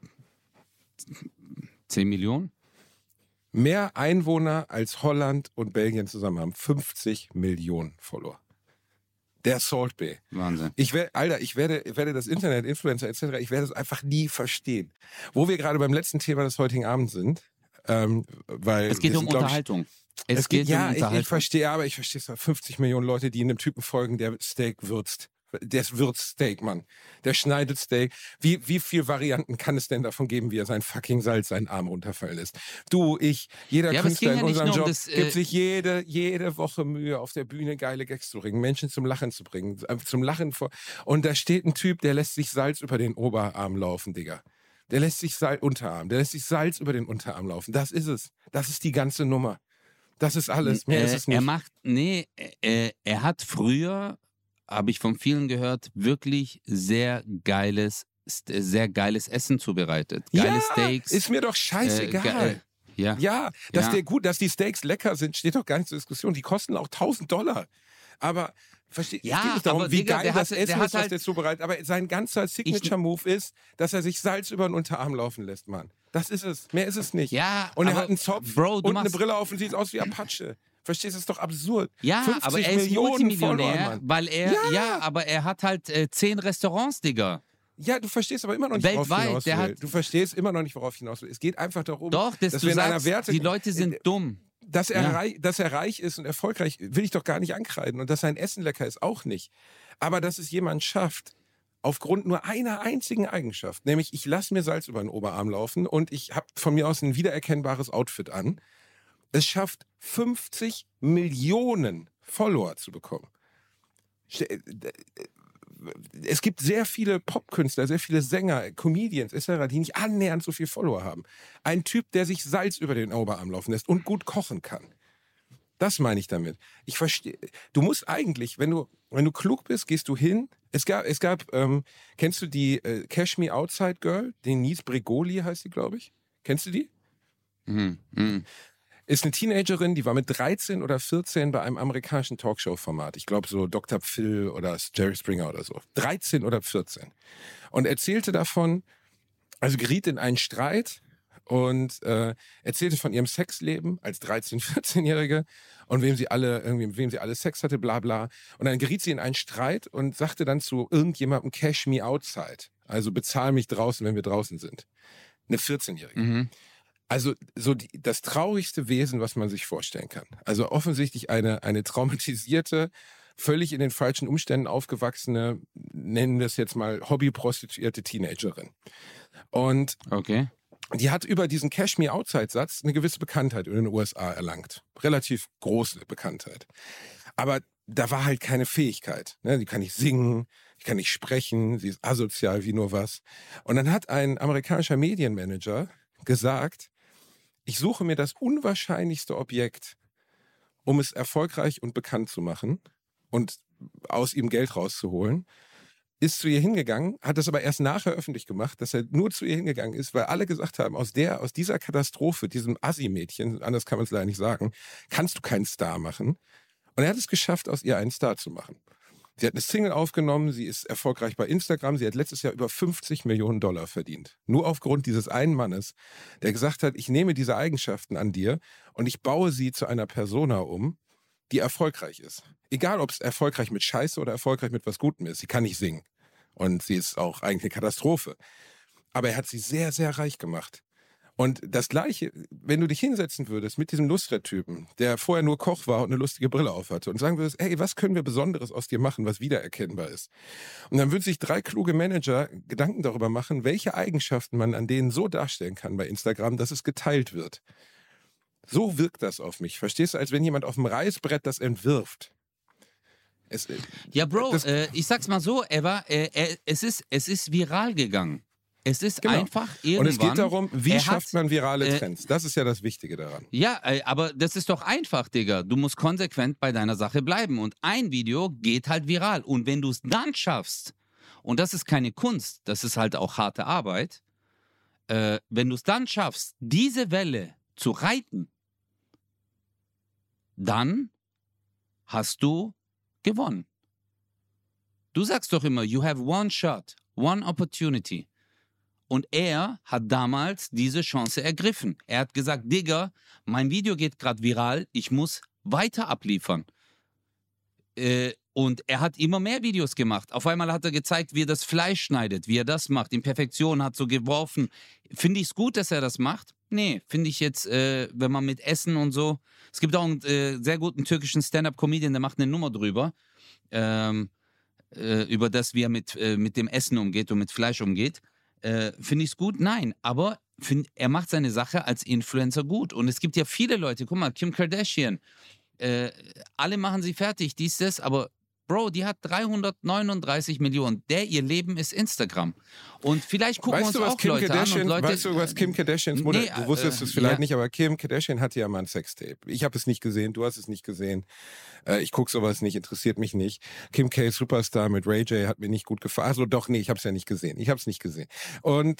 10 Millionen? Mehr Einwohner als Holland und Belgien zusammen haben. 50 Millionen Follower. Der Salt Bay. Wahnsinn. Ich werde das Internet, Influencer etc., ich werde es einfach nie verstehen. Wo wir gerade beim letzten Thema des heutigen Abends sind, weil Es geht wir um sind, glaub Unterhaltung. Es geht, um ja, Unterhaltung. ich verstehe, aber ich verstehe es. 50 Millionen Leute, die einem Typen folgen, der Steak würzt. Der würzt Steak, Mann. Der schneidet Steak. Wie viel Varianten kann es denn davon geben, wie er sein fucking Salz seinen Arm runterfallen lässt? Du, ich, jeder Ja, aber es ging Künstler in ja nicht unserem nur um Job das, gibt sich jede Woche Mühe, auf der Bühne geile Gags zu bringen, Menschen zum Lachen zu bringen, zum Lachen vor. Und da steht ein Typ, der lässt sich Salz über den Oberarm laufen, Digga. Der lässt sich der lässt sich Salz über den Unterarm laufen. Das ist es. Das ist die ganze Nummer. Das ist alles. Mehr ist es nicht. Er hat früher, habe ich von vielen gehört, wirklich sehr geiles Essen zubereitet. Geile Steaks. Ist mir doch scheißegal. Ja. Ja, dass die Steaks lecker sind, steht doch gar nicht zur Diskussion. Die kosten auch $1.000. Aber es geht nicht darum, aber wie Digga, geil das der Essen hat ist, was halt- der zubereitet. Aber sein ganzer Signature-Move ist, dass er sich Salz über den Unterarm laufen lässt, Mann. Das ist es. Mehr ist es nicht. Ja, und er aber, hat einen Zopf Bro, du und eine machst- Brille auf und sieht aus wie Apache. Verstehst du, das ist doch absurd. Ja, 50 aber er ist Millionen Multimillionär, Follower, Mann. weil aber er hat halt 10 Restaurants, Digga. Ja, du verstehst aber immer noch nicht, Weltweit, worauf ich hinaus der will. hat- Du verstehst immer noch nicht, worauf ich hinaus will. Es geht einfach darum, Doch, dass dass du wir in einer sagst, Werte... die Leute sind dumm. Dass er, Ja. dass er reich ist und erfolgreich, will ich doch gar nicht ankreiden. Und dass sein Essen lecker ist, auch nicht. Aber dass es jemand schafft, aufgrund nur einer einzigen Eigenschaft, nämlich ich lasse mir Salz über den Oberarm laufen und ich habe von mir aus ein wiedererkennbares Outfit an, es schafft 50 Millionen Follower zu bekommen. Es gibt sehr viele Popkünstler, sehr viele Sänger, Comedians etc., die nicht annähernd so viel Follower haben. Ein Typ, der sich Salz über den Oberarm laufen lässt und gut kochen kann. Das meine ich damit. Ich verstehe. Du musst eigentlich, wenn du klug bist, gehst du hin. Es gab, kennst du die Cash Me Outside Girl? Denise Bregoli heißt die, glaube ich. Kennst du die? Ist eine Teenagerin, die war mit 13 oder 14 bei einem amerikanischen Talkshow-Format. Ich glaube so Dr. Phil oder Jerry Springer oder so. 13 oder 14. Und erzählte davon, also geriet in einen Streit und erzählte von ihrem Sexleben als 13-, 14-Jährige und mit wem sie alle Sex hatte, bla bla. Und dann geriet sie in einen Streit und sagte dann zu irgendjemandem, cash me outside. Also bezahl mich draußen, wenn wir draußen sind. Eine 14-Jährige. Also so das traurigste Wesen, was man sich vorstellen kann. Also offensichtlich eine traumatisierte, völlig in den falschen Umständen aufgewachsene, nennen wir es jetzt mal hobbyprostituierte Teenagerin. Und Okay. die hat über diesen Cash Me Outside-Satz eine gewisse Bekanntheit in den USA erlangt. Relativ große Bekanntheit. Aber da war halt keine Fähigkeit. Ne? Die kann nicht singen, die kann nicht sprechen, sie ist asozial wie nur was. Und dann hat ein amerikanischer Medienmanager gesagt, ich suche mir das unwahrscheinlichste Objekt um es erfolgreich und bekannt zu machen und aus ihm Geld rauszuholen, ist zu ihr hingegangen, hat das aber erst nachher öffentlich gemacht, dass er nur zu ihr hingegangen ist, weil alle gesagt haben, aus dieser Katastrophe, diesem Assi-Mädchen, anders kann man es leider nicht sagen, kannst du keinen Star machen. Und er hat es geschafft, aus ihr einen Star zu machen. Sie hat eine Single aufgenommen, sie ist erfolgreich bei Instagram, sie hat letztes Jahr über $50 Millionen verdient. Nur aufgrund dieses einen Mannes, der gesagt hat, ich nehme diese Eigenschaften an dir und ich baue sie zu einer Persona um, die erfolgreich ist. Egal, ob es erfolgreich mit Scheiße oder erfolgreich mit was Gutem ist. Sie kann nicht singen. Und sie ist auch eigentlich eine Katastrophe. Aber er hat sie sehr, sehr reich gemacht. Und das Gleiche, wenn du dich hinsetzen würdest mit diesem Nusret-Typen, der vorher nur Koch war und eine lustige Brille aufhatte und sagen würdest, ey, was können wir Besonderes aus dir machen, was wiedererkennbar ist? Und dann würden sich 3 kluge Manager Gedanken darüber machen, welche Eigenschaften man an denen so darstellen kann bei Instagram, dass es geteilt wird. So wirkt das auf mich. Verstehst du, als wenn jemand auf dem Reißbrett das entwirft. Ja, Bro, ich sag's mal so, es ist viral gegangen. Es ist einfach irgendwann... Und es geht darum, wie schafft man virale Trends? Das ist ja das Wichtige daran. Ja, aber das ist doch einfach, Digga. Du musst konsequent bei deiner Sache bleiben. Und ein Video geht halt viral. Und wenn du es dann schaffst, und das ist keine Kunst, das ist halt auch harte Arbeit, wenn du es dann schaffst, diese Welle zu reiten, dann hast du gewonnen. Du sagst doch immer, you have one shot, one opportunity. Und er hat damals diese Chance ergriffen. Er hat gesagt, Digga, mein Video geht gerade viral, ich muss weiter abliefern. Und er hat immer mehr Videos gemacht. Auf einmal hat er gezeigt, wie er das Fleisch schneidet, wie er das macht. In Perfektion hat so geworfen. Finde ich es gut, dass er das macht? Nee, finde ich jetzt, wenn man mit Essen und so. Es gibt auch einen sehr guten türkischen Stand-Up-Comedian, der macht eine Nummer drüber. Über das, wie er mit dem Essen umgeht und mit Fleisch umgeht. Finde ich es gut? Nein, aber er macht seine Sache als Influencer gut. Und es gibt ja viele Leute, guck mal, Kim Kardashian, alle machen sie fertig, dies, das, aber Bro, die hat 339 Millionen. Ihr Leben ist Instagram. Und vielleicht gucken wir uns auch Leute an. Und Leute, weißt du, was Kim Kardashians Mutter... Nee, du wusstest es vielleicht nicht, aber Kim Kardashian hatte ja mal ein Sextape. Ich habe es nicht gesehen, du hast es nicht gesehen. Ich gucke sowas nicht, interessiert mich nicht. Kim K. Superstar mit Ray J. hat mir nicht gut gefallen. Also doch, nee, ich habe es ja nicht gesehen. Ich habe es nicht gesehen. Und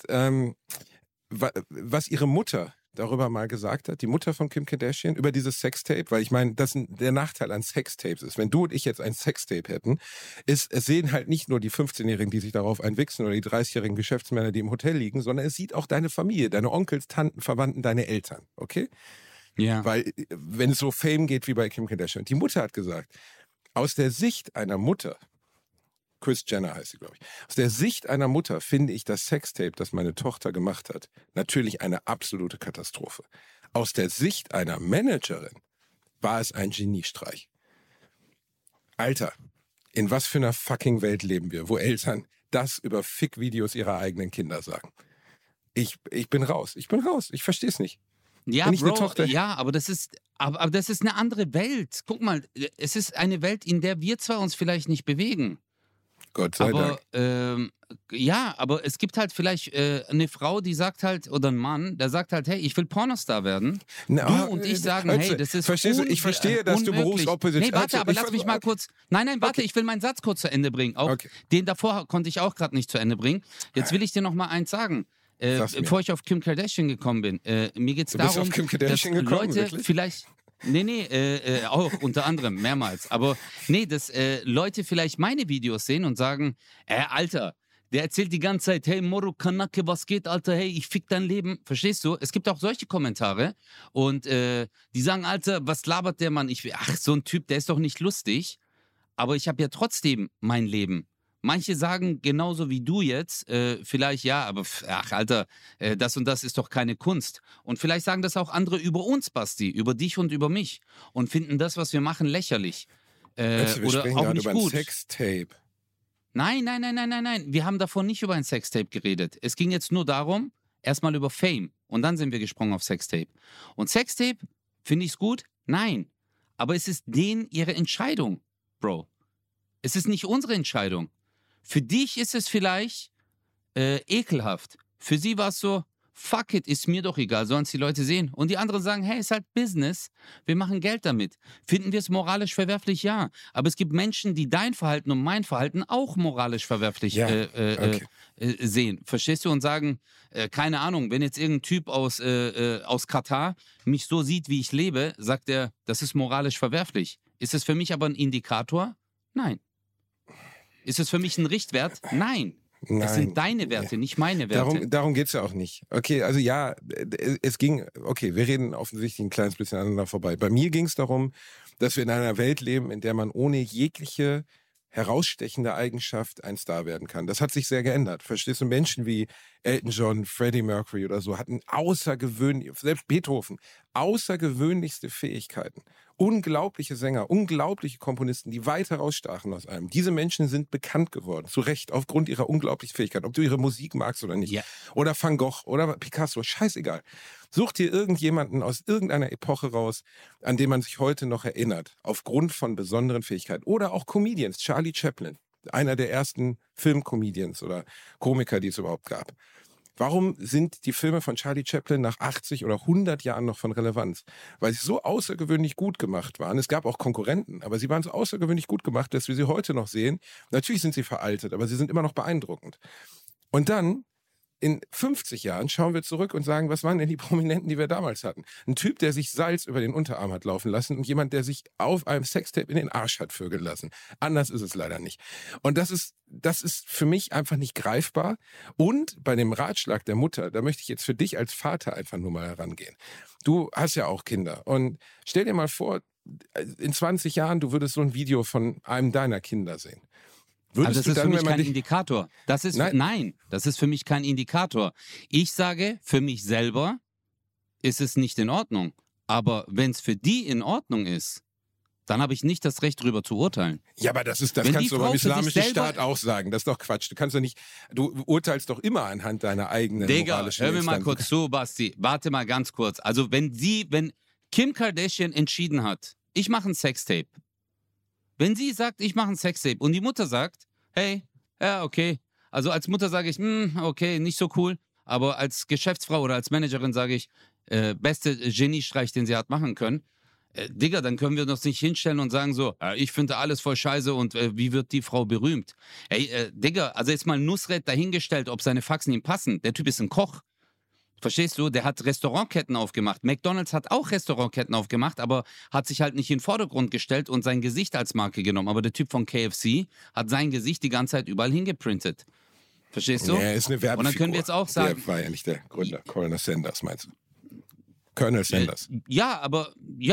was ihre Mutter darüber mal gesagt hat, die Mutter von Kim Kardashian, über dieses Sextape, weil ich meine, der Nachteil an Sextapes ist, wenn du und ich jetzt ein Sextape hätten, es sehen halt nicht nur die 15-Jährigen, die sich darauf einwichsen oder die 30-jährigen Geschäftsmänner, die im Hotel liegen, sondern es sieht auch deine Familie, deine Onkels, Tanten, Verwandten, deine Eltern, okay? Ja. Weil, wenn es so Fame geht wie bei Kim Kardashian, die Mutter hat gesagt, aus der Sicht einer Mutter, Kris Jenner heißt sie, glaube ich. Aus der Sicht einer Mutter finde ich das Sextape, das meine Tochter gemacht hat, natürlich eine absolute Katastrophe. Aus der Sicht einer Managerin war es ein Geniestreich. Alter, in was für einer fucking Welt leben wir, wo Eltern das über Fick-Videos ihrer eigenen Kinder sagen? Ich bin raus. Ich verstehe es nicht. Ja, Bro, ja, aber das ist eine andere Welt. Guck mal, es ist eine Welt, in der wir zwar uns vielleicht nicht bewegen, Gott sei Dank. Ja, aber es gibt halt vielleicht eine Frau, die sagt halt, oder ein Mann, der sagt halt, hey, ich will Pornostar werden. Du und ich sagen, hey, das ist verstehst du? Ich verstehe, dass unmöglich. Du berufsopposition... Nee, warte, aber lass mich mal kurz... Nein, warte, ich will meinen Satz kurz zu Ende bringen. Auch den davor konnte ich auch gerade nicht zu Ende bringen. Jetzt will ich dir noch mal eins sagen. Bevor ich auf Kim Kardashian gekommen bin. Mir geht es darum, auf Kim Kardashian dass gekommen, Leute wirklich? vielleicht... Nee, auch unter anderem, mehrmals. Aber nee, dass Leute vielleicht meine Videos sehen und sagen, Alter, der erzählt die ganze Zeit, hey Moro Kanake, was geht, Alter, hey, ich fick dein Leben. Verstehst du? Es gibt auch solche Kommentare und die sagen, Alter, was labert der Mann? Ach, so ein Typ, der ist doch nicht lustig. Aber ich habe ja trotzdem mein Leben. Manche sagen genauso wie du jetzt, vielleicht ja, aber ach Alter, das und das ist doch keine Kunst. Und vielleicht sagen das auch andere über uns, Basti, über dich und über mich und finden das, was wir machen, lächerlich. Wir oder sprechen auch gerade nicht über gut. ein Sextape. Nein. Wir haben davor nicht über ein Sextape geredet. Es ging jetzt nur darum, erstmal über Fame. Und dann sind wir gesprungen auf Sextape. Und Sextape, finde ich es gut? Nein. Aber es ist denen ihre Entscheidung, Bro. Es ist nicht unsere Entscheidung. Für dich ist es vielleicht ekelhaft. Für sie war es so, fuck it, ist mir doch egal, sollen es die Leute sehen. Und die anderen sagen, hey, ist halt Business, wir machen Geld damit. Finden wir es moralisch verwerflich? Ja. Aber es gibt Menschen, die dein Verhalten und mein Verhalten auch moralisch verwerflich sehen. Verstehst du? Und sagen, keine Ahnung, wenn jetzt irgendein Typ aus Katar mich so sieht, wie ich lebe, sagt er, das ist moralisch verwerflich. Ist es für mich aber ein Indikator? Nein. Ist es für mich ein Richtwert? Nein. Nein. Das sind deine Werte, nicht meine Werte. Darum geht es ja auch nicht. Okay, also ja, wir reden offensichtlich ein kleines bisschen aneinander vorbei. Bei mir ging es darum, dass wir in einer Welt leben, in der man ohne jegliche herausstechende Eigenschaft ein Star werden kann. Das hat sich sehr geändert. Verstehst du, Menschen wie Elton John, Freddie Mercury oder so hatten selbst Beethoven, außergewöhnlichste Fähigkeiten. Unglaubliche Sänger, unglaubliche Komponisten, die weit herausstachen aus allem. Diese Menschen sind bekannt geworden, zu Recht, aufgrund ihrer unglaublichen Fähigkeit. Ob du ihre Musik magst oder nicht. Ja. Oder Van Gogh oder Picasso, scheißegal. Such dir irgendjemanden aus irgendeiner Epoche raus, an den man sich heute noch erinnert, aufgrund von besonderen Fähigkeiten. Oder auch Comedians, Charlie Chaplin, einer der ersten Filmcomedians oder Komiker, die es überhaupt gab. Warum sind die Filme von Charlie Chaplin nach 80 oder 100 Jahren noch von Relevanz? Weil sie so außergewöhnlich gut gemacht waren. Es gab auch Konkurrenten, aber sie waren so außergewöhnlich gut gemacht, dass wir sie heute noch sehen. Natürlich sind sie veraltet, aber sie sind immer noch beeindruckend. Und dann, in 50 Jahren, schauen wir zurück und sagen, was waren denn die Prominenten, die wir damals hatten? Ein Typ, der sich Salz über den Unterarm hat laufen lassen und jemand, der sich auf einem Sextape in den Arsch hat vögeln lassen. Anders ist es leider nicht. Und das ist für mich einfach nicht greifbar. Und bei dem Ratschlag der Mutter, da möchte ich jetzt für dich als Vater einfach nur mal herangehen. Du hast ja auch Kinder. Und stell dir mal vor, in 20 Jahren, du würdest so ein Video von einem deiner Kinder sehen. Aber das ist für mich kein Indikator. Nein, das ist für mich kein Indikator. Ich sage, für mich selber ist es nicht in Ordnung. Aber wenn es für die in Ordnung ist, dann habe ich nicht das Recht, darüber zu urteilen. Ja, aber das kannst du beim Islamischen Staat auch sagen. Das ist doch Quatsch. Du urteilst doch immer anhand deiner eigenen moralischen hör mir mal kurz zu, Basti. Warte mal ganz kurz. Also wenn Kim Kardashian entschieden hat, ich mache ein Sextape. Wenn sie sagt, ich mache ein Sextape und die Mutter sagt, hey, ja, okay. Also als Mutter sage ich, okay, nicht so cool. Aber als Geschäftsfrau oder als Managerin sage ich, beste Geniestreich, den sie hat machen können. Digga, dann können wir uns nicht hinstellen und sagen so, ich finde alles voll scheiße und wie wird die Frau berühmt? Ey, Digga, also jetzt mal Nusret dahingestellt, ob seine Faxen ihm passen. Der Typ ist ein Koch. Verstehst du? Der hat Restaurantketten aufgemacht. McDonald's hat auch Restaurantketten aufgemacht, aber hat sich halt nicht in den Vordergrund gestellt und sein Gesicht als Marke genommen. Aber der Typ von KFC hat sein Gesicht die ganze Zeit überall hingeprintet. Verstehst du? Ja, ist eine Werbefigur. Und dann können wir jetzt auch sagen... Der war ja nicht der Gründer. Colonel Sanders, meinst du? Colonel Sanders. Ja, aber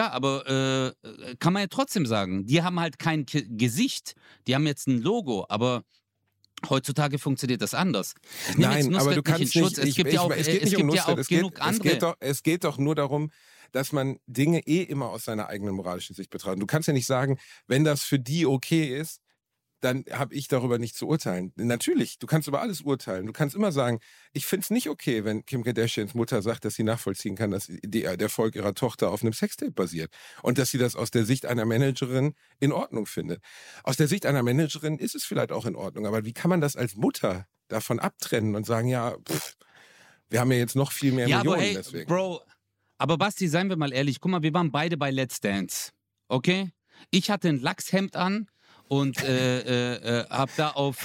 kann man ja trotzdem sagen. Die haben halt kein Gesicht. Die haben jetzt ein Logo, aber... Heutzutage funktioniert das anders. Nein, aber du kannst nicht. Es gibt ja auch genug andere. Es geht doch nur darum, dass man Dinge immer aus seiner eigenen moralischen Sicht betrachtet. Du kannst ja nicht sagen, wenn das für die okay ist, dann habe ich darüber nicht zu urteilen. Natürlich, du kannst über alles urteilen. Du kannst immer sagen, ich finde es nicht okay, wenn Kim Kardashians Mutter sagt, dass sie nachvollziehen kann, dass der Erfolg ihrer Tochter auf einem Sextape basiert. Und dass sie das aus der Sicht einer Managerin in Ordnung findet. Aus der Sicht einer Managerin ist es vielleicht auch in Ordnung. Aber wie kann man das als Mutter davon abtrennen und sagen, ja, wir haben ja jetzt noch viel mehr Millionen aber hey, deswegen. Bro, aber Basti, seien wir mal ehrlich, guck mal, wir waren beide bei Let's Dance, okay? Ich hatte ein Lachshemd an und hab da auf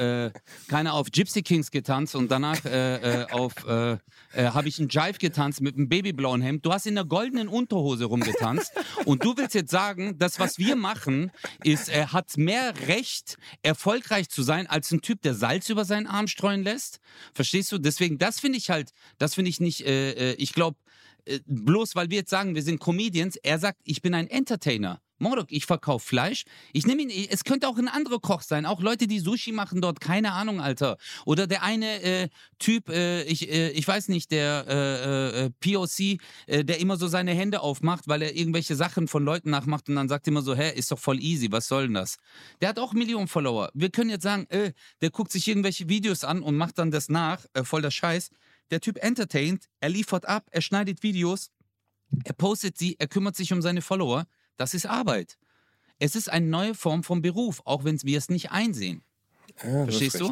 Gypsy Kings getanzt und danach habe ich einen Jive getanzt mit einem babyblauen Hemd. Du hast in der goldenen Unterhose rumgetanzt und du willst jetzt sagen, das, was wir machen, hat mehr Recht, erfolgreich zu sein, als ein Typ, der Salz über seinen Arm streuen lässt? Verstehst du? Deswegen, das finde ich nicht, ich glaube, bloß weil wir jetzt sagen, wir sind Comedians, er sagt, ich bin ein Entertainer. Mordok, ich verkaufe Fleisch. Ich nehme ihn, es könnte auch ein anderer Koch sein. Auch Leute, die Sushi machen dort, keine Ahnung, Alter. Oder der eine Typ, ich weiß nicht, der POC, der immer so seine Hände aufmacht, weil er irgendwelche Sachen von Leuten nachmacht und dann sagt immer so, ist doch voll easy, was soll denn das? Der hat auch Millionen Follower. Wir können jetzt sagen, der guckt sich irgendwelche Videos an und macht dann das nach, voll der Scheiß. Der Typ entertaint, er liefert ab, er schneidet Videos, er postet sie, er kümmert sich um seine Follower. Das ist Arbeit. Es ist eine neue Form von Beruf, auch wenn wir es nicht einsehen. Ja, verstehst du?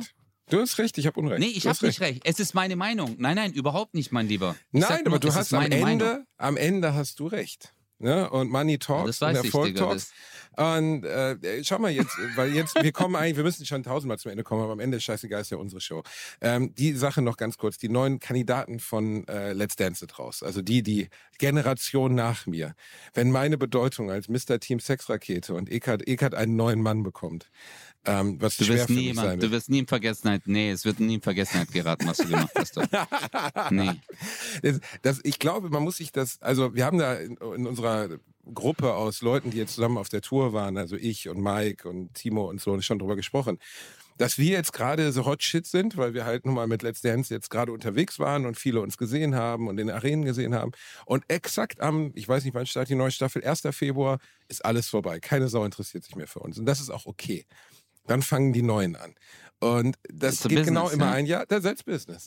Du hast recht, ich habe Unrecht. Nee, ich habe nicht recht. Es ist meine Meinung. Nein, überhaupt nicht, mein Lieber. Nein, aber du hast am Ende hast du recht. Ne? Und Money Talks und Erfolg Talks. Und schau mal jetzt, weil jetzt, wir müssen schon 1000-mal zum Ende kommen, aber am Ende ist scheißegal, ist ja unsere Show. Die Sache noch ganz kurz, die neuen Kandidaten von Let's Dance sind raus. Also die Generation nach mir. Wenn meine Bedeutung als Mr. Team Sexrakete und Eckart einen neuen Mann bekommt, was schwer für mich sein wird. Du wirst nie in Vergessenheit, es wird nie in Vergessenheit geraten, was du gemacht hast. Nee. Ich glaube, man muss sich also wir haben da in unserer Gruppe aus Leuten, die jetzt zusammen auf der Tour waren, also ich und Mike und Timo und so, schon drüber gesprochen, dass wir jetzt gerade so Hot Shit sind, weil wir halt nun mal mit Let's Dance jetzt gerade unterwegs waren und viele uns gesehen haben und in den Arenen gesehen haben. Und exakt ich weiß nicht, wann startet die neue Staffel, 1. Februar, ist alles vorbei. Keine Sau interessiert sich mehr für uns. Und das ist auch okay. Dann fangen die Neuen an. Und das geht Business, genau immer ein Jahr. Setz Business.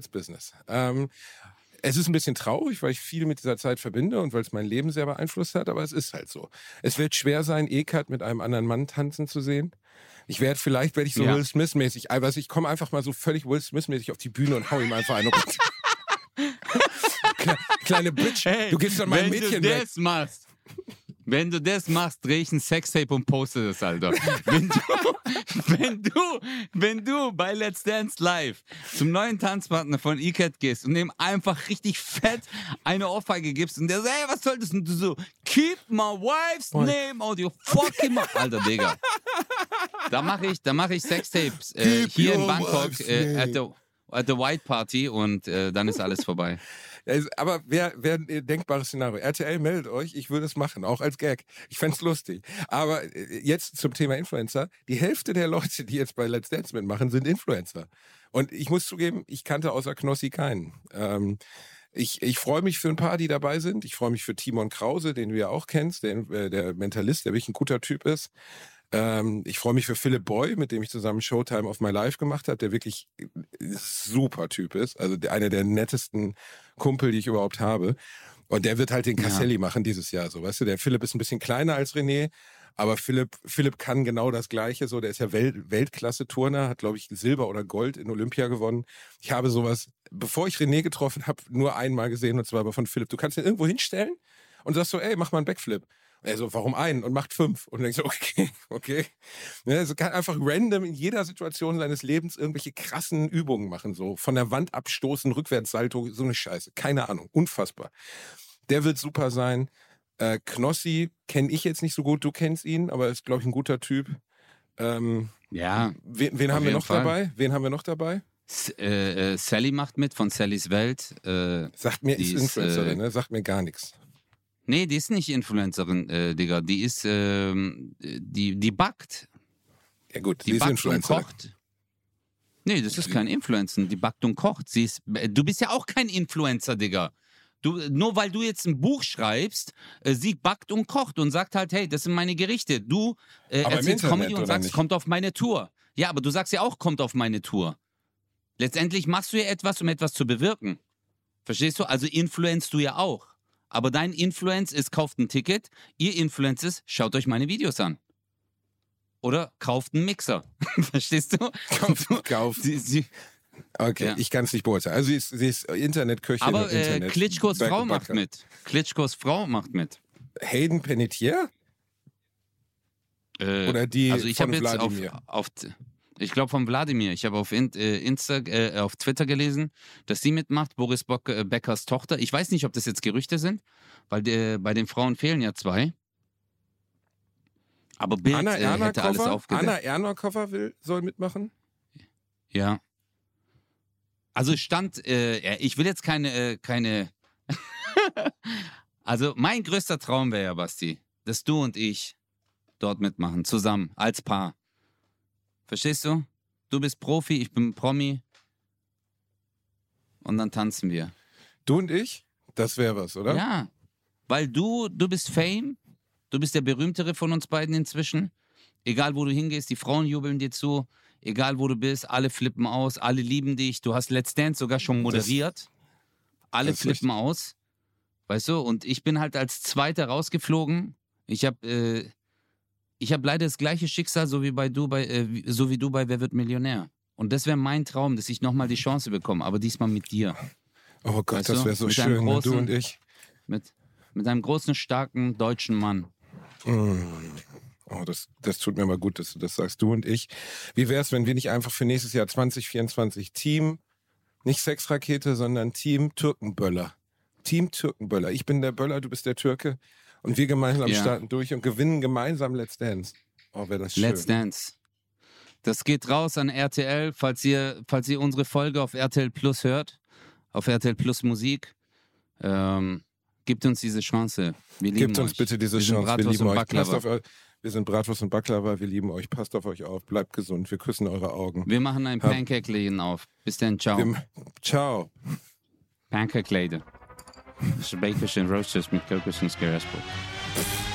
Es ist ein bisschen traurig, weil ich viel mit dieser Zeit verbinde und weil es mein Leben sehr beeinflusst hat, aber es ist halt so. Es wird schwer sein, Eckart mit einem anderen Mann tanzen zu sehen. Vielleicht werde ich so Will Smith-mäßig, also ich komme einfach mal so völlig Will Smith-mäßig auf die Bühne und hau ihm einfach eine runter. Kleine Bitch, hey, du gehst an mein Mädchen weg. Wenn du das machst, dreh ich ein Sextape und poste das, Alter. Wenn du bei Let's Dance Live zum neuen Tanzpartner von Eckart gehst und dem einfach richtig fett eine Ohrfeige gibst und der sagt, hey, was soll das? Und du so, keep my wife's name out your fucking mouth. Alter, Digga. Da mach ich Sextapes hier in Bangkok at the White Party und dann ist alles vorbei. Aber wäre ein denkbares Szenario. RTL meldet euch, ich würde es machen, auch als Gag. Ich fände es lustig. Aber jetzt zum Thema Influencer. Die Hälfte der Leute, die jetzt bei Let's Dance mitmachen, sind Influencer. Und ich muss zugeben, ich kannte außer Knossi keinen. Ich freue mich für ein paar, die dabei sind. Ich freue mich für Timon Krause, den du ja auch kennst, der Mentalist, der wirklich ein guter Typ ist. Ich freue mich für Philipp Boy, mit dem ich zusammen Showtime of My Life gemacht habe, der wirklich super Typ ist. Also einer der nettesten Kumpel, die ich überhaupt habe. Und der wird halt den Caselli machen dieses Jahr. So, weißt du, der Philipp ist ein bisschen kleiner als René, aber Philipp kann genau das Gleiche. So, der ist ja Weltklasse-Turner, hat, glaube ich, Silber oder Gold in Olympia gewonnen. Ich habe sowas, bevor ich René getroffen habe, nur einmal gesehen, und zwar aber von Philipp. Du kannst ihn irgendwo hinstellen und sagst so, ey, mach mal einen Backflip. Er so, warum einen? Und macht 5. Und du denkst so, okay. Ne, also kann einfach random in jeder Situation seines Lebens irgendwelche krassen Übungen machen. So von der Wand abstoßen, Rückwärtssalto, so eine Scheiße. Keine Ahnung. Unfassbar. Der wird super sein. Knossi kenne ich jetzt nicht so gut. Du kennst ihn, aber ist, glaube ich, ein guter Typ. Ja. Wen haben wir noch dabei? Wen haben wir noch dabei? Sally macht mit von Sallys Welt. Sagt mir, ist Influencerin, ne? Sagt mir gar nichts. Nee, die ist nicht Influencerin, Digga. Die ist, die backt. Ja gut, die ist backt Influencerin. Und kocht. Nee, das ist kein Influencer. Die backt und kocht. Du bist ja auch kein Influencer, Digga. Nur weil du jetzt ein Buch schreibst, sie backt und kocht und sagt halt, hey, das sind meine Gerichte. Du erzählst Comedy und sagst, kommt auf meine Tour. Ja, aber du sagst ja auch, kommt auf meine Tour. Letztendlich machst du ja etwas, um etwas zu bewirken. Verstehst du? Also influenzt du ja auch. Aber dein Influence ist, kauft ein Ticket. Ihr Influence ist, schaut euch meine Videos an. Oder kauft einen Mixer. Verstehst du? Kauft. Okay, ja. Ich kann es nicht beurteilen. Also sie ist Internetköchin. Aber und Internet Klitschkos Frau macht mit. Klitschkos Frau macht mit. Hayden Panettiere? Oder die also ich von jetzt Wladimir? Ich glaube von Wladimir. Ich habe auf Twitter gelesen, dass sie mitmacht, Boris Beckers Tochter. Ich weiß nicht, ob das jetzt Gerüchte sind, weil bei den Frauen fehlen ja 2. Aber Bild hätte alles aufgedeckt. Anna Ernakova soll mitmachen? Ja. Also ich will jetzt keine Also mein größter Traum wäre ja, Basti, dass du und ich dort mitmachen, zusammen, als Paar. Verstehst du? Du bist Profi, ich bin Promi. Und dann tanzen wir. Du und ich? Das wäre was, oder? Ja, weil du bist Fame. Du bist der berühmtere von uns beiden inzwischen. Egal, wo du hingehst, die Frauen jubeln dir zu. Egal, wo du bist, alle flippen aus. Alle lieben dich. Du hast Let's Dance sogar schon moderiert. Alle flippen aus. Weißt du? Und ich bin halt als Zweiter rausgeflogen. Ich habe leider das gleiche Schicksal, so wie du bei Wer wird Millionär. Und das wäre mein Traum, dass ich nochmal die Chance bekomme, aber diesmal mit dir. Oh Gott, Weißt das du? wäre so Mit einem schön, ne? großen- Du und ich. Mit einem großen, starken deutschen Mann. Oh, das tut mir mal gut, dass du das sagst. Du und ich. Wie wäre es, wenn wir nicht einfach für nächstes Jahr 2024 Team, nicht Sexrakete, sondern Team Türkenböller. Team Türkenböller. Ich bin der Böller, du bist der Türke. Und wir gemeinsam starten durch und gewinnen gemeinsam Let's Dance. Oh, wäre das schön. Let's Dance. Das geht raus an RTL, falls ihr unsere Folge auf RTL Plus hört, auf RTL Plus Musik. Gebt uns diese Chance. Wir lieben Gebt uns euch. bitte diese Wir sind Chance. Wir Bratwurst lieben und euch. Passt Baklava. auf euch. Wir sind Bratwurst und Baklava. Wir lieben euch. Passt auf euch auf. Bleibt gesund. Wir küssen eure Augen. Wir machen ein Pancake-Läden auf. Bis dann, ciao. Ciao. Pancake-Läden. Bakers und Roasters mit Kokos und Skeraspo.